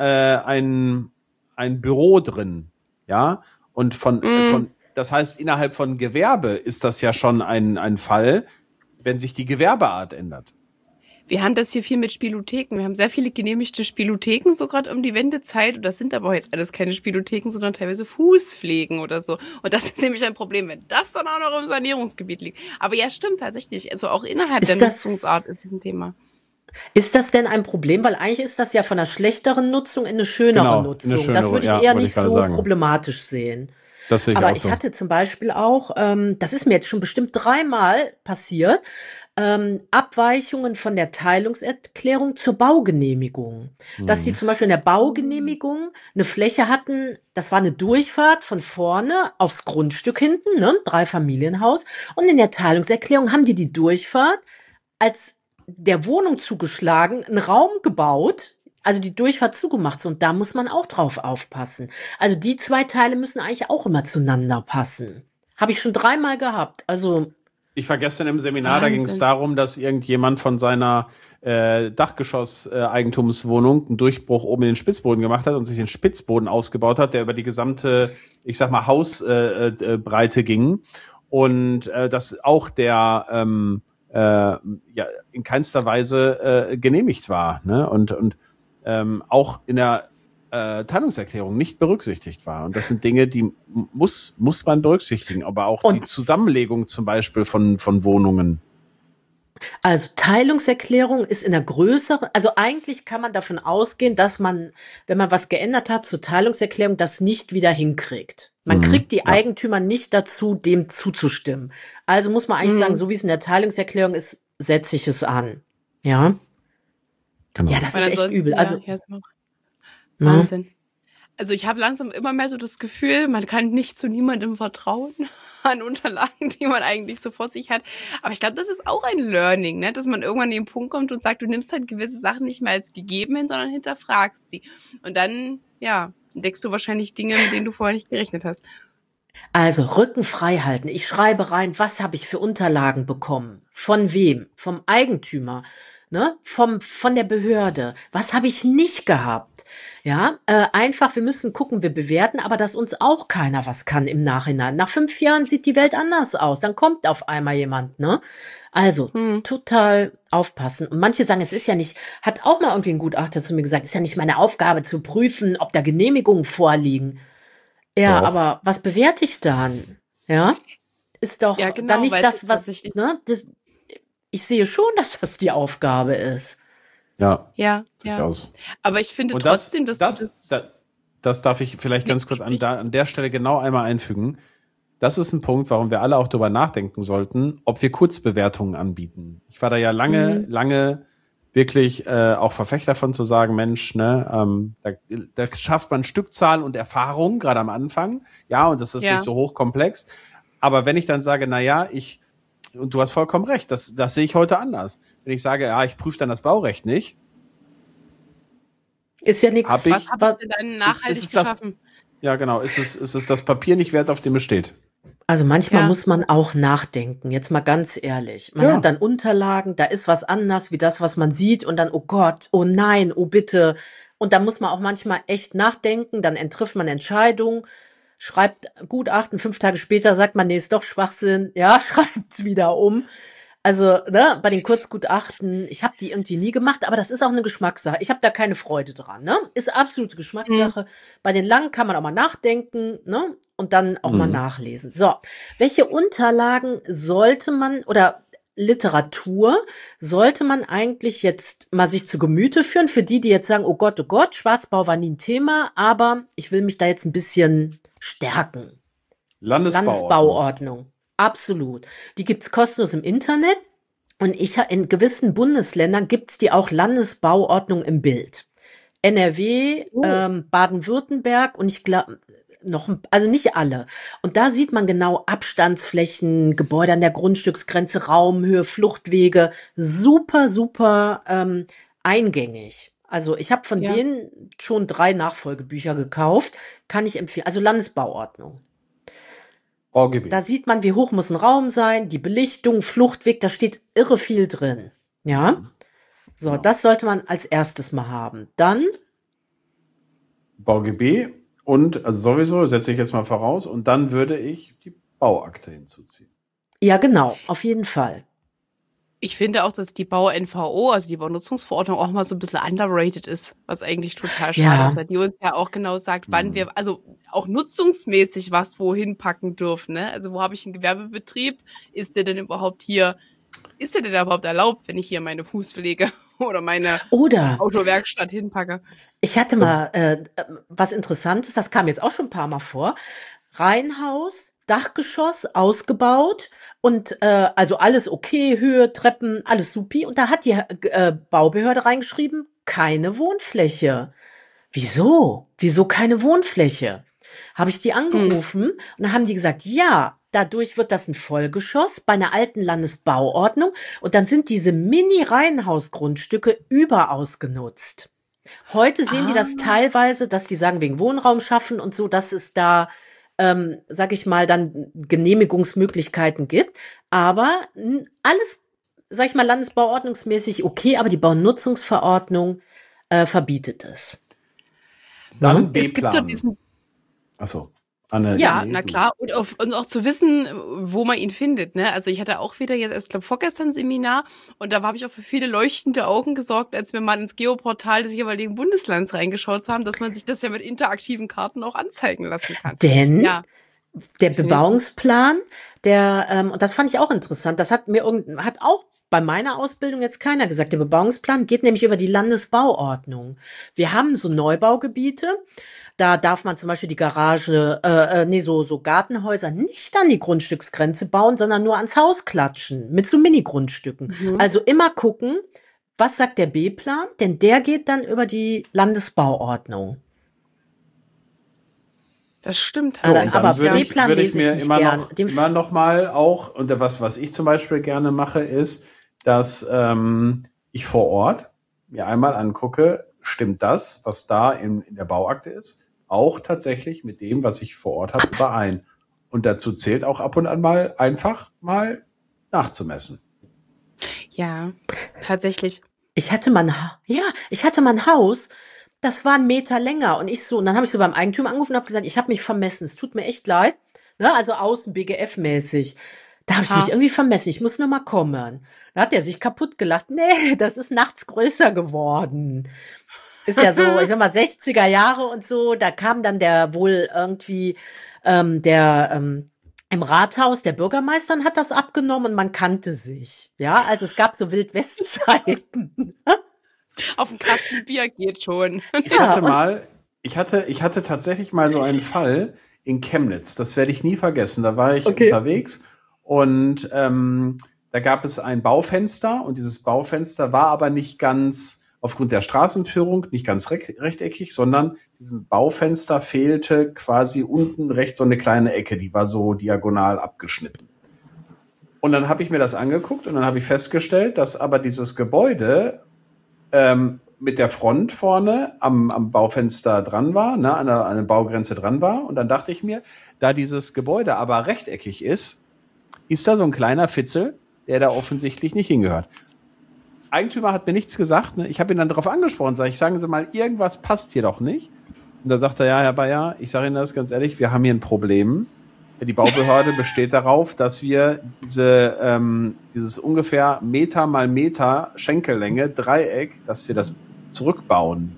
S1: Büro drin, ja, und von das heißt, innerhalb von Gewerbe ist das ja schon ein Fall, wenn sich die Gewerbeart ändert.
S3: Wir haben das hier viel mit Spielotheken. Wir haben sehr viele genehmigte Spielotheken, so gerade um die Wendezeit. Und das sind aber jetzt alles keine Spielotheken, sondern teilweise Fußpflegen oder so. Und das ist nämlich ein Problem, wenn das dann auch noch im Sanierungsgebiet liegt. Aber ja, stimmt tatsächlich. Also auch innerhalb der Nutzungsart ist es ein Thema.
S2: Ist das denn ein Problem? Weil eigentlich ist das ja von einer schlechteren Nutzung in eine schönere Nutzung. Das würde ich eher nicht so problematisch sehen.
S1: Das sehe ich
S2: Aber
S1: auch so.
S2: ich hatte zum Beispiel auch, das ist mir jetzt schon bestimmt 3-mal passiert, Abweichungen von der Teilungserklärung zur Baugenehmigung. Dass sie zum Beispiel in der Baugenehmigung eine Fläche hatten, das war eine Durchfahrt von vorne aufs Grundstück hinten, ne, 3-Familienhaus. Und in der Teilungserklärung haben die Durchfahrt als der Wohnung zugeschlagen, einen Raum gebaut, also die Durchfahrt zugemacht. Und da muss man auch drauf aufpassen. Also die 2 Teile müssen eigentlich auch immer zueinander passen. Habe ich schon 3-mal gehabt. Also
S1: ich war gestern im Seminar, da ging es darum, dass irgendjemand von seiner Dachgeschoss-Eigentumswohnung einen Durchbruch oben in den Spitzboden gemacht hat und sich den Spitzboden ausgebaut hat, der über die gesamte, ich sag mal, Hausbreite ging. Und dass auch der ja in keinster Weise genehmigt war, ne? Und auch in der Teilungserklärung nicht berücksichtigt war. Und das sind Dinge, die muss man berücksichtigen, aber auch die Zusammenlegung zum Beispiel von Wohnungen.
S2: Also Teilungserklärung ist in der größeren, also eigentlich kann man davon ausgehen, dass man, wenn man was geändert hat zur Teilungserklärung, das nicht wieder hinkriegt. Man kriegt die Eigentümer nicht dazu, dem zuzustimmen. Also muss man eigentlich sagen, so wie es in der Teilungserklärung ist, setze ich es an. Ja.
S1: Genau.
S2: Ja, das ist echt übel. Also
S3: Wahnsinn. Also ich habe langsam immer mehr so das Gefühl, man kann nicht zu niemandem vertrauen an Unterlagen, die man eigentlich so vor sich hat. Aber ich glaube, das ist auch ein Learning, ne? Dass man irgendwann an den Punkt kommt und sagt, du nimmst halt gewisse Sachen nicht mehr als gegeben hin, sondern hinterfragst sie. Und dann, ja, entdeckst du wahrscheinlich Dinge, mit denen du vorher nicht gerechnet hast.
S2: Also Rücken frei halten. Ich schreibe rein, was habe ich für Unterlagen bekommen? Von wem? Vom Eigentümer, ne? Von der Behörde. Was habe ich nicht gehabt? Ja, einfach, wir müssen gucken, wir bewerten, aber dass uns auch keiner was kann im Nachhinein. Nach 5 Jahren sieht die Welt anders aus. Dann kommt auf einmal jemand, ne? Also, total aufpassen. Und manche sagen, es ist ja nicht, hat auch mal irgendwie ein Gutachter zu mir gesagt, es ist ja nicht meine Aufgabe zu prüfen, ob da Genehmigungen vorliegen. Ja,
S1: Doch.
S2: aber was bewerte ich dann? Ja, ist doch
S3: Ja, genau,
S2: dann nicht
S3: weil
S2: das,
S3: es
S2: was,
S3: tatsächlich-
S2: ne? Ich sehe schon, dass das die Aufgabe ist.
S1: Ja,
S3: Ja, ja.
S1: durchaus.
S3: Aber ich finde
S1: Und
S3: trotzdem, dass
S1: das darf ich vielleicht ganz kurz an der Stelle genau einmal einfügen. Das ist ein Punkt, warum wir alle auch darüber nachdenken sollten, ob wir Kurzbewertungen anbieten. Ich war da ja lange wirklich auch Verfechter von zu sagen, Mensch, ne, da schafft man Stückzahl und Erfahrung, gerade am Anfang. Ja, und das ist nicht so hochkomplex. Aber wenn ich dann sage, na ja, und du hast vollkommen recht, das sehe ich heute anders. Wenn ich sage, ja, ich prüfe dann das Baurecht nicht,
S2: Ist ja nichts.
S1: Hab ich-
S3: was habt ihr dann nachhaltig
S1: ist das-
S3: geschaffen?
S1: ja genau, ist es das Papier nicht wert, auf dem es steht.
S2: Also manchmal
S3: Ja.
S2: muss man auch nachdenken, jetzt mal ganz ehrlich. Man
S1: Ja.
S2: hat dann Unterlagen, da ist was anders wie das, was man sieht und dann, oh Gott, oh nein, oh bitte. Und da muss man auch manchmal echt nachdenken, dann trifft man Entscheidungen, schreibt Gutachten, 5 Tage später sagt man, nee, ist doch Schwachsinn, ja, schreibt's wieder um. Also, ne, bei den Kurzgutachten, ich habe die irgendwie nie gemacht, aber das ist auch eine Geschmackssache. Ich habe da keine Freude dran, ne? Ist absolute Geschmackssache. Bei den langen kann man auch mal nachdenken, ne? Und dann auch mal nachlesen. So, welche Unterlagen sollte man oder Literatur sollte man eigentlich jetzt mal sich zu Gemüte führen für die jetzt sagen, oh Gott, Schwarzbau war nie ein Thema, aber ich will mich da jetzt ein bisschen stärken. Landesbauordnung. Absolut. Die gibt's kostenlos im Internet und in gewissen Bundesländern gibt's die auch Landesbauordnung im Bild. NRW, Baden-Württemberg und ich glaube also nicht alle. Und da sieht man genau Abstandsflächen, Gebäude an der Grundstücksgrenze, Raumhöhe, Fluchtwege. Super, super eingängig. Also ich habe von denen schon 3 Nachfolgebücher gekauft. Kann ich empfehlen. Also Landesbauordnung.
S1: Baugebiet.
S2: Da sieht man, wie hoch muss ein Raum sein, die Belichtung, Fluchtweg, da steht irre viel drin. Ja? So, das sollte man als erstes mal haben. Dann
S1: BauGB und, also sowieso, setze ich jetzt mal voraus, und dann würde ich die Bauakte hinzuziehen.
S2: ja, genau, auf jeden Fall.
S3: Ich finde auch, dass die Bau-NVO, also die Baunutzungsverordnung, auch mal so ein bisschen underrated ist, was eigentlich total schade
S2: Ja.
S3: ist, weil die uns ja auch genau sagt, wann wir, also auch nutzungsmäßig was wohin packen dürfen, ne? Also wo habe ich einen Gewerbebetrieb? Ist der denn überhaupt erlaubt, wenn ich hier meine Fußpflege oder meine
S2: Oder
S3: Autowerkstatt hinpacke?
S2: ich hatte mal was Interessantes, das kam jetzt auch schon ein paar Mal vor. Reihenhaus, Dachgeschoss, ausgebaut und also alles okay, Höhe, Treppen, alles supi. Und da hat die Baubehörde reingeschrieben, keine Wohnfläche. Wieso? Wieso keine Wohnfläche? Habe ich die angerufen und dann haben die gesagt, ja, dadurch wird das ein Vollgeschoss bei einer alten Landesbauordnung und dann sind diese Mini-Reihenhausgrundstücke überaus genutzt. Heute sehen die das teilweise, dass die sagen, wegen Wohnraum schaffen und so, dass es da, sag ich mal, dann Genehmigungsmöglichkeiten gibt. Aber alles, sag ich mal, landesbauordnungsmäßig okay, aber die Baunutzungsverordnung verbietet es.
S1: Dann
S3: Es gibt doch
S1: B-Plan.
S3: diesen,
S1: Achso. Anne,
S3: ja,
S1: nee,
S3: na
S1: du.
S3: klar. Und auch zu wissen, wo man ihn findet, ne? Also ich hatte auch wieder jetzt erst, glaube vorgestern ein Seminar und da habe ich auch für viele leuchtende Augen gesorgt, als wir mal ins Geoportal des jeweiligen Bundeslands reingeschaut haben, dass man sich das ja mit interaktiven Karten auch anzeigen lassen kann.
S2: Denn
S3: Ja,
S2: der Bebauungsplan, und das fand ich auch interessant, das hat auch bei meiner Ausbildung jetzt keiner gesagt. Der Bebauungsplan geht nämlich über die Landesbauordnung. Wir haben so Neubaugebiete, da darf man zum Beispiel die Garage, so Gartenhäuser nicht an die Grundstücksgrenze bauen, sondern nur ans Haus klatschen, mit so Mini-Grundstücken. Also immer gucken, was sagt der B-Plan, denn der geht dann über die Landesbauordnung.
S3: Das stimmt.
S1: So, und dann
S2: aber
S1: würde
S2: B-Plan
S1: ich
S2: lese ich
S1: mir
S2: nicht
S1: immer
S2: gern.
S1: immer noch mal auch, und was ich zum Beispiel gerne mache, ist, dass ich vor Ort mir einmal angucke, stimmt das, was da in der Bauakte ist, auch tatsächlich mit dem, was ich vor Ort habe, überein. Und dazu zählt auch ab und an mal einfach mal nachzumessen.
S3: Ja, tatsächlich.
S2: Ich hatte mal ein Haus, das war 1 Meter länger und dann habe ich so beim Eigentümer angerufen und habe gesagt, ich habe mich vermessen, es tut mir echt leid, ne, also außen BGF-mäßig. Da habe ich mich irgendwie vermessen, ich muss nur mal kommen. Da hat er sich kaputt gelacht. Nee, das ist nachts größer geworden. Ist ja so, ich sag mal, 60er Jahre und so, da kam dann der wohl irgendwie, im Rathaus, der Bürgermeister und hat das abgenommen und man kannte sich. Ja, also es gab so Wildwestzeiten.
S3: Auf ein Kasten Bier geht schon.
S1: Ich hatte tatsächlich mal so einen Fall in Chemnitz. Das werde ich nie vergessen. Da war ich unterwegs und da gab es ein Baufenster und dieses Baufenster war aber nicht ganz, aufgrund der Straßenführung, nicht ganz rechteckig, sondern diesem Baufenster fehlte quasi unten rechts so eine kleine Ecke, die war so diagonal abgeschnitten. Und dann habe ich mir das angeguckt und dann habe ich festgestellt, dass aber dieses Gebäude mit der Front vorne am Baufenster dran war, ne, an der Baugrenze dran war. Und dann dachte ich mir, da dieses Gebäude aber rechteckig ist da so ein kleiner Fitzel, der da offensichtlich nicht hingehört. Eigentümer hat mir nichts gesagt. Ne? Ich habe ihn dann darauf angesprochen, sagen Sie mal, irgendwas passt hier doch nicht. Und da sagt er, ja, Herr Bayer, ich sage Ihnen das ganz ehrlich, wir haben hier ein Problem. Die Baubehörde besteht darauf, dass wir dieses ungefähr Meter mal Meter Schenkellänge, Dreieck, dass wir das zurückbauen.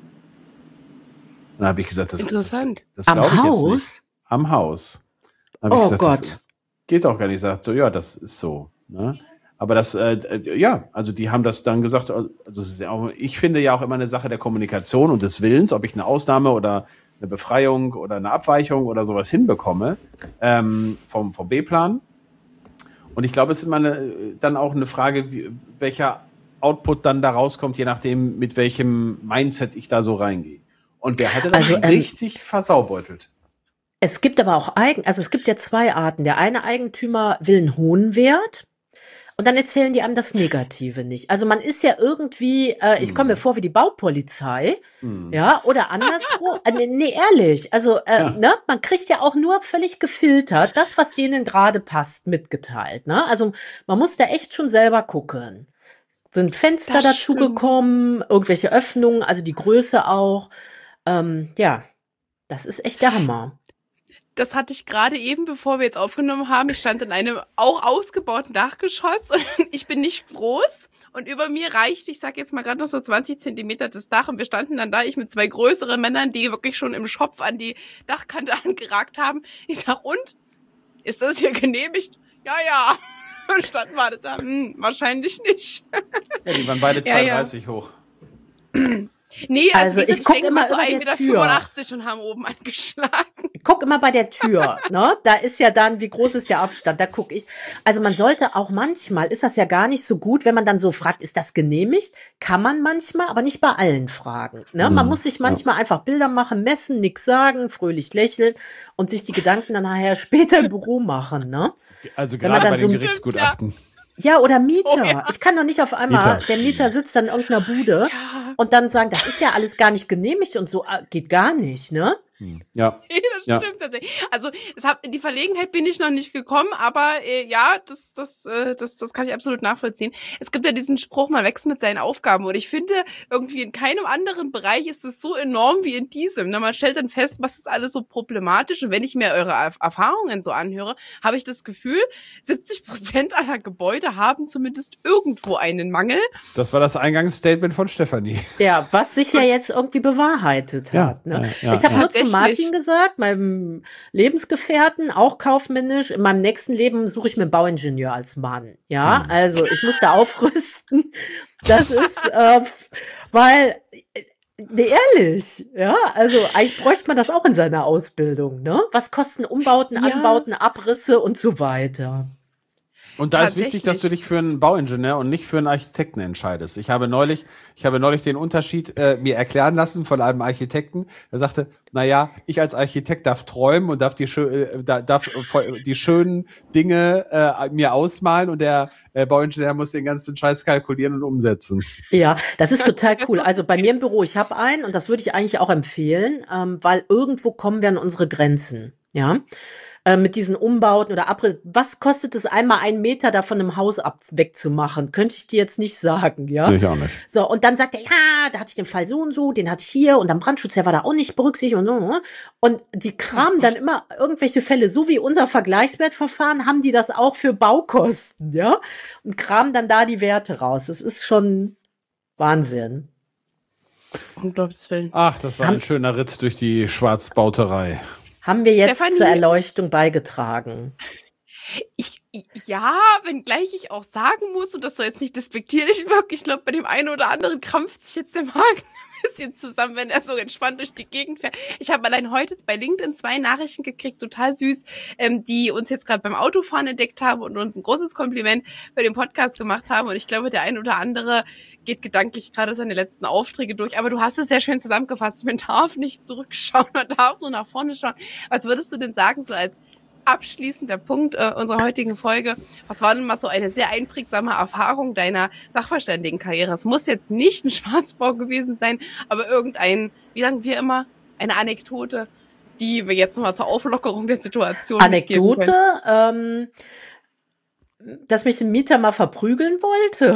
S1: Dann habe ich gesagt, das glaube ich jetzt nicht. Am Haus. Dann habe ich gesagt, das geht doch gar nicht. Sagt so, ja, das ist so. Ne? Aber das, also die haben das dann gesagt, also es ist ja auch, ich finde ja auch immer eine Sache der Kommunikation und des Willens, ob ich eine Ausnahme oder eine Befreiung oder eine Abweichung oder sowas hinbekomme vom B-Plan. Und ich glaube, es ist immer dann auch eine Frage, welcher Output dann da rauskommt, je nachdem, mit welchem Mindset ich da so reingehe. Und der hatte das richtig versaubeutelt.
S2: Es gibt aber auch es gibt ja 2 Arten. Der eine Eigentümer will einen hohen Wert. Und dann erzählen die einem das Negative nicht. Also man ist ja irgendwie, ich komme mir vor wie die Baupolizei, ja, oder andersrum. Nee, ehrlich. Also, ne, man kriegt ja auch nur völlig gefiltert das, was denen gerade passt, mitgeteilt. Ne? Also man muss da echt schon selber gucken. Sind Fenster dazugekommen, irgendwelche Öffnungen, also die Größe auch. Ja, das ist echt der Hammer.
S3: Das hatte ich gerade eben, bevor wir jetzt aufgenommen haben. Ich stand in einem auch ausgebauten Dachgeschoss und ich bin nicht groß. Und über mir reicht, ich sag jetzt mal gerade noch so 20 Zentimeter das Dach. Und wir standen dann da, ich mit 2 größeren Männern, die wirklich schon im Schopf an die Dachkante angeragt haben. Ich sag, und? Ist das hier genehmigt? Ja. Und standen wir da, wahrscheinlich nicht.
S1: Ja, die waren beide 2,30 hoch.
S3: Nee, also
S2: ich gucke immer
S3: so
S2: über
S3: 1,85 Meter und haben oben angeschlagen.
S2: Ich guck immer bei der Tür, ne? Da ist ja dann, wie groß ist der Abstand? Da gucke ich. Also man sollte auch manchmal, ist das ja gar nicht so gut, wenn man dann so fragt, ist das genehmigt? Kann man manchmal, aber nicht bei allen fragen. Ne? Man muss sich manchmal einfach Bilder machen, messen, nix sagen, fröhlich lächeln und sich die Gedanken dann nachher später im Büro machen, ne?
S1: Also gerade bei den Gerichtsgutachten.
S2: Ja, oder Mieter. Ich kann doch nicht auf einmal, der Mieter sitzt dann in irgendeiner Bude und dann sagen, das ist ja alles gar nicht genehmigt und so, geht gar nicht, ne?
S1: Ja.
S3: Nee, das stimmt tatsächlich. Also in die Verlegenheit bin ich noch nicht gekommen, aber das kann ich absolut nachvollziehen. Es gibt ja diesen Spruch, man wächst mit seinen Aufgaben und ich finde, irgendwie in keinem anderen Bereich ist es so enorm wie in diesem. Man stellt dann fest, was ist alles so problematisch und wenn ich mir eure Erfahrungen so anhöre, habe ich das Gefühl, 70% aller Gebäude haben zumindest irgendwo einen Mangel.
S1: Das war das Eingangsstatement von Stefanie.
S2: Ja, was sich ja jetzt irgendwie bewahrheitet hat. Ne? Ich habe nur zu Martin gesagt, meinem Lebensgefährten, auch kaufmännisch, in meinem nächsten Leben suche ich mir einen Bauingenieur als Mann. Ja, also ich muss da aufrüsten. Das ist, weil, ehrlich, ja, also eigentlich bräuchte man das auch in seiner Ausbildung, ne? Was kosten Umbauten, Anbauten, Abrisse und so weiter.
S1: Und da ist wichtig, dass du dich für einen Bauingenieur und nicht für einen Architekten entscheidest. Ich habe neulich den Unterschied mir erklären lassen von einem Architekten. Der sagte, naja, ich als Architekt darf träumen und darf die schönen Dinge mir ausmalen und der Bauingenieur muss den ganzen Scheiß kalkulieren und umsetzen.
S2: Ja, das ist total cool. Also bei mir im Büro, ich habe einen und das würde ich eigentlich auch empfehlen, weil irgendwo kommen wir an unsere Grenzen. Ja. Mit diesen Umbauten oder Abriss. Was kostet es, einmal 1 Meter da von einem Haus wegzumachen? Könnte ich dir jetzt nicht sagen, ja?
S1: Ich auch nicht.
S2: So, und dann sagt er, ja, da hatte ich den Fall so und so, den hatte ich hier und dann Brandschutzherr war da auch nicht berücksichtigt und so. Und die kramen dann immer irgendwelche Fälle, so wie unser Vergleichswertverfahren, haben die das auch für Baukosten, ja? Und kramen dann da die Werte raus. Das ist schon Wahnsinn.
S3: Um Gottes Willen.
S1: Ach, das war ein schöner Ritt durch die Schwarzbauterei.
S2: Haben wir jetzt
S3: Stefanie,
S2: zur Erleuchtung beigetragen?
S3: Ja, wenngleich ich auch sagen muss, und das soll jetzt nicht despektierlich wirken, ich glaube, bei dem einen oder anderen krampft sich jetzt der Magen ein bisschen zusammen, wenn er so entspannt durch die Gegend fährt. Ich habe allein heute bei LinkedIn 2 Nachrichten gekriegt, total süß, die uns jetzt gerade beim Autofahren entdeckt haben und uns ein großes Kompliment bei dem Podcast gemacht haben. Und ich glaube, der ein oder andere geht gedanklich gerade seine letzten Aufträge durch. Aber du hast es sehr schön zusammengefasst. Man darf nicht zurückschauen, man darf nur nach vorne schauen. Was würdest du denn sagen, so als abschließender Punkt unserer heutigen Folge? Was war denn mal so eine sehr einprägsame Erfahrung deiner Sachverständigenkarriere? Es muss jetzt nicht ein Schwarzbau gewesen sein, aber irgendein, wie sagen wir immer, eine Anekdote, die wir jetzt nochmal zur Auflockerung der Situation
S2: Anekdote, dass mich ein Mieter mal verprügeln wollte.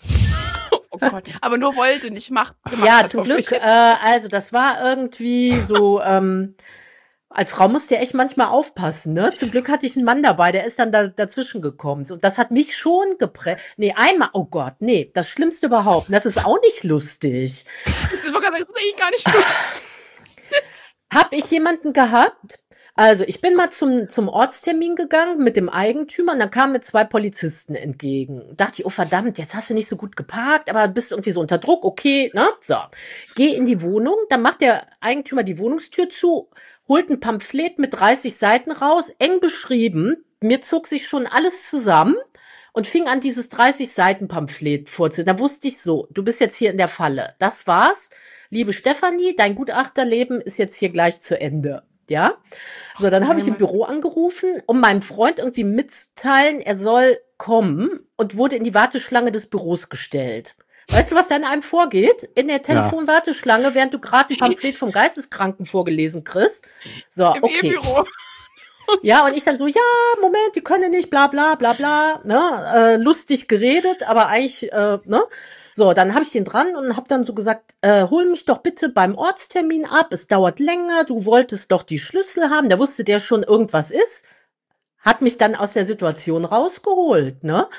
S3: Oh Gott, aber nur wollte, nicht gemacht
S2: Ja,
S3: hat,
S2: zum Glück, also das war irgendwie so, als Frau musst du ja echt manchmal aufpassen, ne? Zum Glück hatte ich einen Mann dabei, der ist dann dazwischen gekommen. Und das hat mich schon geprägt. Nee, einmal, oh Gott, nee, das Schlimmste überhaupt. Das ist auch nicht lustig.
S3: Das ist eigentlich gar nicht lustig.
S2: Hab ich jemanden gehabt? Also, ich bin mal zum Ortstermin gegangen mit dem Eigentümer und dann kamen mir 2 Polizisten entgegen. Dachte ich, oh verdammt, jetzt hast du nicht so gut geparkt, aber bist irgendwie so unter Druck, okay, ne? So. Geh in die Wohnung, dann macht der Eigentümer die Wohnungstür zu, holt ein Pamphlet mit 30 Seiten raus, eng beschrieben. Mir zog sich schon alles zusammen und fing an, dieses 30-Seiten-Pamphlet vorzulesen. Da wusste ich so, du bist jetzt hier in der Falle. Das war's. Liebe Stefanie, dein Gutachterleben ist jetzt hier gleich zu Ende. Ja? So, dann habe ich im Büro angerufen, um meinem Freund irgendwie mitzuteilen, er soll kommen und wurde in die Warteschlange des Büros gestellt. Weißt du, was da in einem vorgeht? In der Telefonwarteschlange, während du gerade ein Pamphlet vom Geisteskranken vorgelesen kriegst. So, okay. Ja, und ich dann so, ja, Moment, die können nicht, bla bla bla bla, ne, lustig geredet, aber eigentlich, ne. So, dann habe ich ihn dran und habe dann so gesagt, hol mich doch bitte beim Ortstermin ab, es dauert länger, du wolltest doch die Schlüssel haben. Da wusste der schon, irgendwas ist, hat mich dann aus der Situation rausgeholt, ne.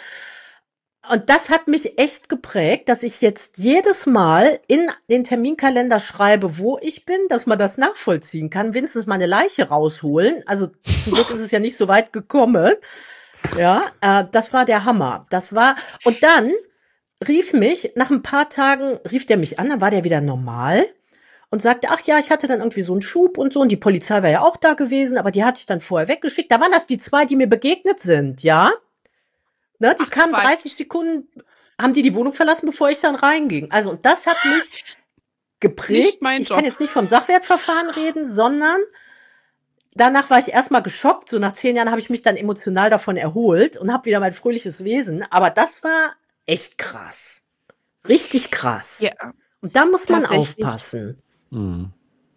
S2: Und das hat mich echt geprägt, dass ich jetzt jedes Mal in den Terminkalender schreibe, wo ich bin, dass man das nachvollziehen kann, wenigstens mal eine Leiche rausholen. Also zum Glück ist es ja nicht so weit gekommen. Ja, das war der Hammer. Und dann nach ein paar Tagen rief der mich an, dann war der wieder normal und sagte, ach ja, ich hatte dann irgendwie so einen Schub und so und die Polizei war ja auch da gewesen, aber die hatte ich dann vorher weggeschickt. Da waren das die 2, die mir begegnet sind, ja. Ne, die kamen 30 Sekunden, haben die Wohnung verlassen, bevor ich dann reinging. Also, und das hat mich geprägt. Ich kann jetzt nicht vom Sachwertverfahren reden, sondern danach war ich erstmal geschockt. So nach 10 Jahren habe ich mich dann emotional davon erholt und habe wieder mein fröhliches Wesen. Aber das war echt krass. Richtig krass.
S3: Ja.
S2: Und da muss man aufpassen.
S1: Hm.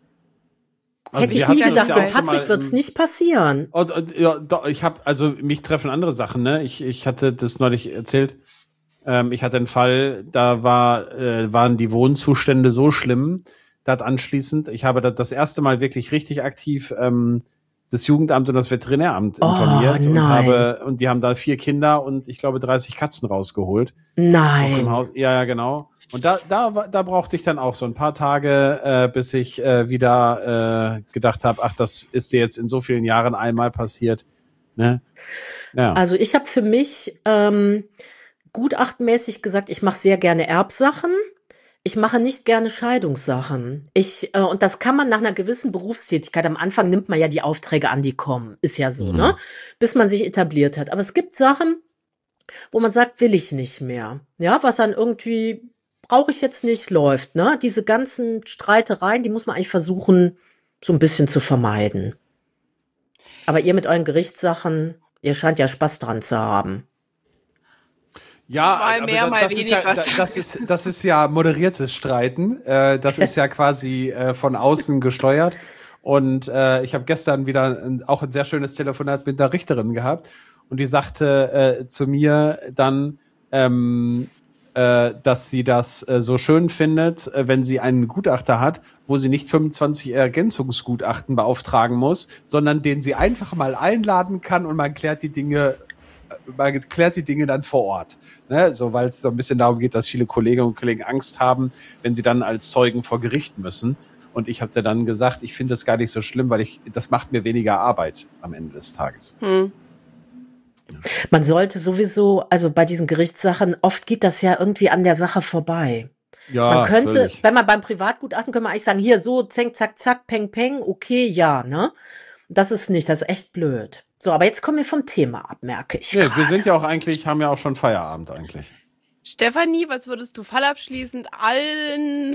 S2: Also hätte ich nie gedacht, bei Patrick wird's nicht passieren.
S1: Ja, doch, mich treffen andere Sachen, ne? Ich hatte das neulich erzählt. Ich hatte einen Fall, da waren die Wohnzustände so schlimm, ich habe das erste Mal wirklich richtig aktiv das Jugendamt und das Veterinäramt informiert und die haben da 4 Kinder und ich glaube 30 Katzen rausgeholt.
S2: Nein.
S1: Aus dem Haus. Ja, genau. Und da brauchte ich dann auch so ein paar Tage, bis ich wieder gedacht habe, ach, das ist dir jetzt in so vielen Jahren einmal passiert. Ne? Ja.
S2: Also ich habe für mich gutachtenmäßig gesagt, ich mache sehr gerne Erbsachen. Ich mache nicht gerne Scheidungssachen. Und das kann man nach einer gewissen Berufstätigkeit, am Anfang nimmt man ja die Aufträge an, die kommen. Ist ja so, ne? Bis man sich etabliert hat. Aber es gibt Sachen, wo man sagt, will ich nicht mehr. Ja, was dann irgendwie brauche ich jetzt nicht, läuft, ne? Diese ganzen Streitereien, die muss man eigentlich versuchen, so ein bisschen zu vermeiden. Aber ihr mit euren Gerichtssachen, ihr scheint ja Spaß dran zu haben.
S1: Ja,
S3: Mal
S1: aber
S3: mehr, mal
S1: das ist ja,
S3: weniger.
S1: das ist ja moderiertes Streiten. Das ist ja quasi von außen gesteuert. Und ich habe gestern wieder auch ein sehr schönes Telefonat mit einer Richterin gehabt. Und die sagte zu mir dann, dass sie das so schön findet, wenn sie einen Gutachter hat, wo sie nicht 25 Ergänzungsgutachten beauftragen muss, sondern den sie einfach mal einladen kann und man klärt die Dinge dann vor Ort. Ne? So, weil es so ein bisschen darum geht, dass viele Kolleginnen und Kollegen Angst haben, wenn sie dann als Zeugen vor Gericht müssen. Und ich habe dann gesagt, ich finde das gar nicht so schlimm, weil das macht mir weniger Arbeit am Ende des Tages.
S2: Man sollte sowieso, also bei diesen Gerichtssachen, oft geht das ja irgendwie an der Sache vorbei.
S1: Ja,
S2: Man könnte,
S1: völlig.
S2: wenn man beim Privatgutachten, können wir eigentlich sagen, hier so, zeng, zack, zack, peng, peng, okay, ja, ne? Das ist nicht, das ist echt blöd. So, aber jetzt kommen wir vom Thema ab, merke ich.
S1: Nee, wir
S2: gerade.
S1: sind ja auch eigentlich, haben ja auch schon Feierabend eigentlich.
S3: Stefanie, was würdest du fallabschließend allen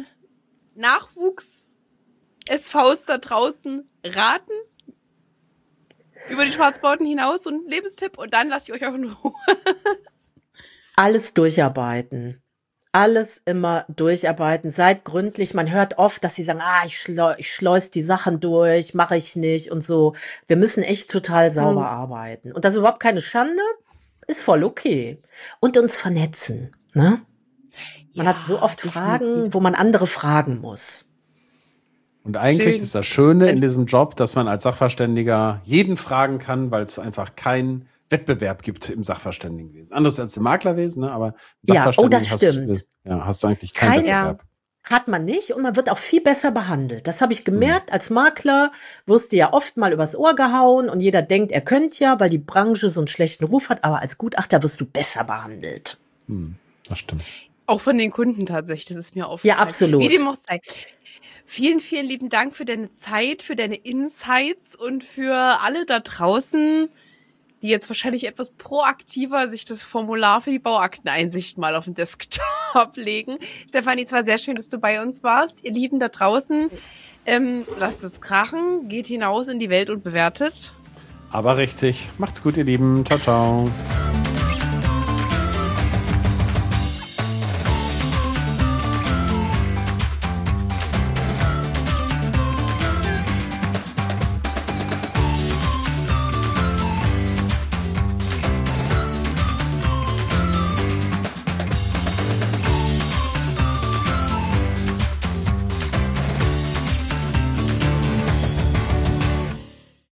S3: Nachwuchs-SVs da draußen raten? Über die Schwarzbauten hinaus und Lebenstipp und dann lasse ich euch auch in Ruhe.
S2: Alles durcharbeiten. Alles immer durcharbeiten. Seid gründlich. Man hört oft, dass sie sagen, ich schleus die Sachen durch, mache ich nicht und so. Wir müssen echt total sauber arbeiten. Und das ist überhaupt keine Schande. Ist voll okay. Und uns vernetzen, ne? Man hat so oft Fragen, wo man andere fragen muss.
S1: Und eigentlich
S3: Schön.
S1: ist das Schöne in diesem Job, dass man als Sachverständiger jeden fragen kann, weil es einfach keinen Wettbewerb gibt im Sachverständigenwesen. Anders als im Maklerwesen, ne? Aber im
S2: Ja,
S1: Sachverständigen
S2: das stimmt.
S1: hast du eigentlich keinen Wettbewerb.
S2: Hat man nicht und man wird auch viel besser behandelt. Das habe ich gemerkt. Als Makler wirst du ja oft mal übers Ohr gehauen und jeder denkt, er könnte ja, weil die Branche so einen schlechten Ruf hat. Aber als Gutachter wirst du besser behandelt.
S1: Das stimmt.
S3: Auch von den Kunden tatsächlich, das ist mir aufgefallen.
S2: Ja, absolut.
S3: Wie dem auch sei. Vielen, vielen lieben Dank für deine Zeit, für deine Insights und für alle da draußen, die jetzt wahrscheinlich etwas proaktiver sich das Formular für die Bauakteneinsicht mal auf den Desktop legen. Stefanie, es war sehr schön, dass du bei uns warst. Ihr Lieben da draußen, lasst es krachen, geht hinaus in die Welt und bewertet.
S1: Aber richtig. Macht's gut, ihr Lieben. Ciao, ciao.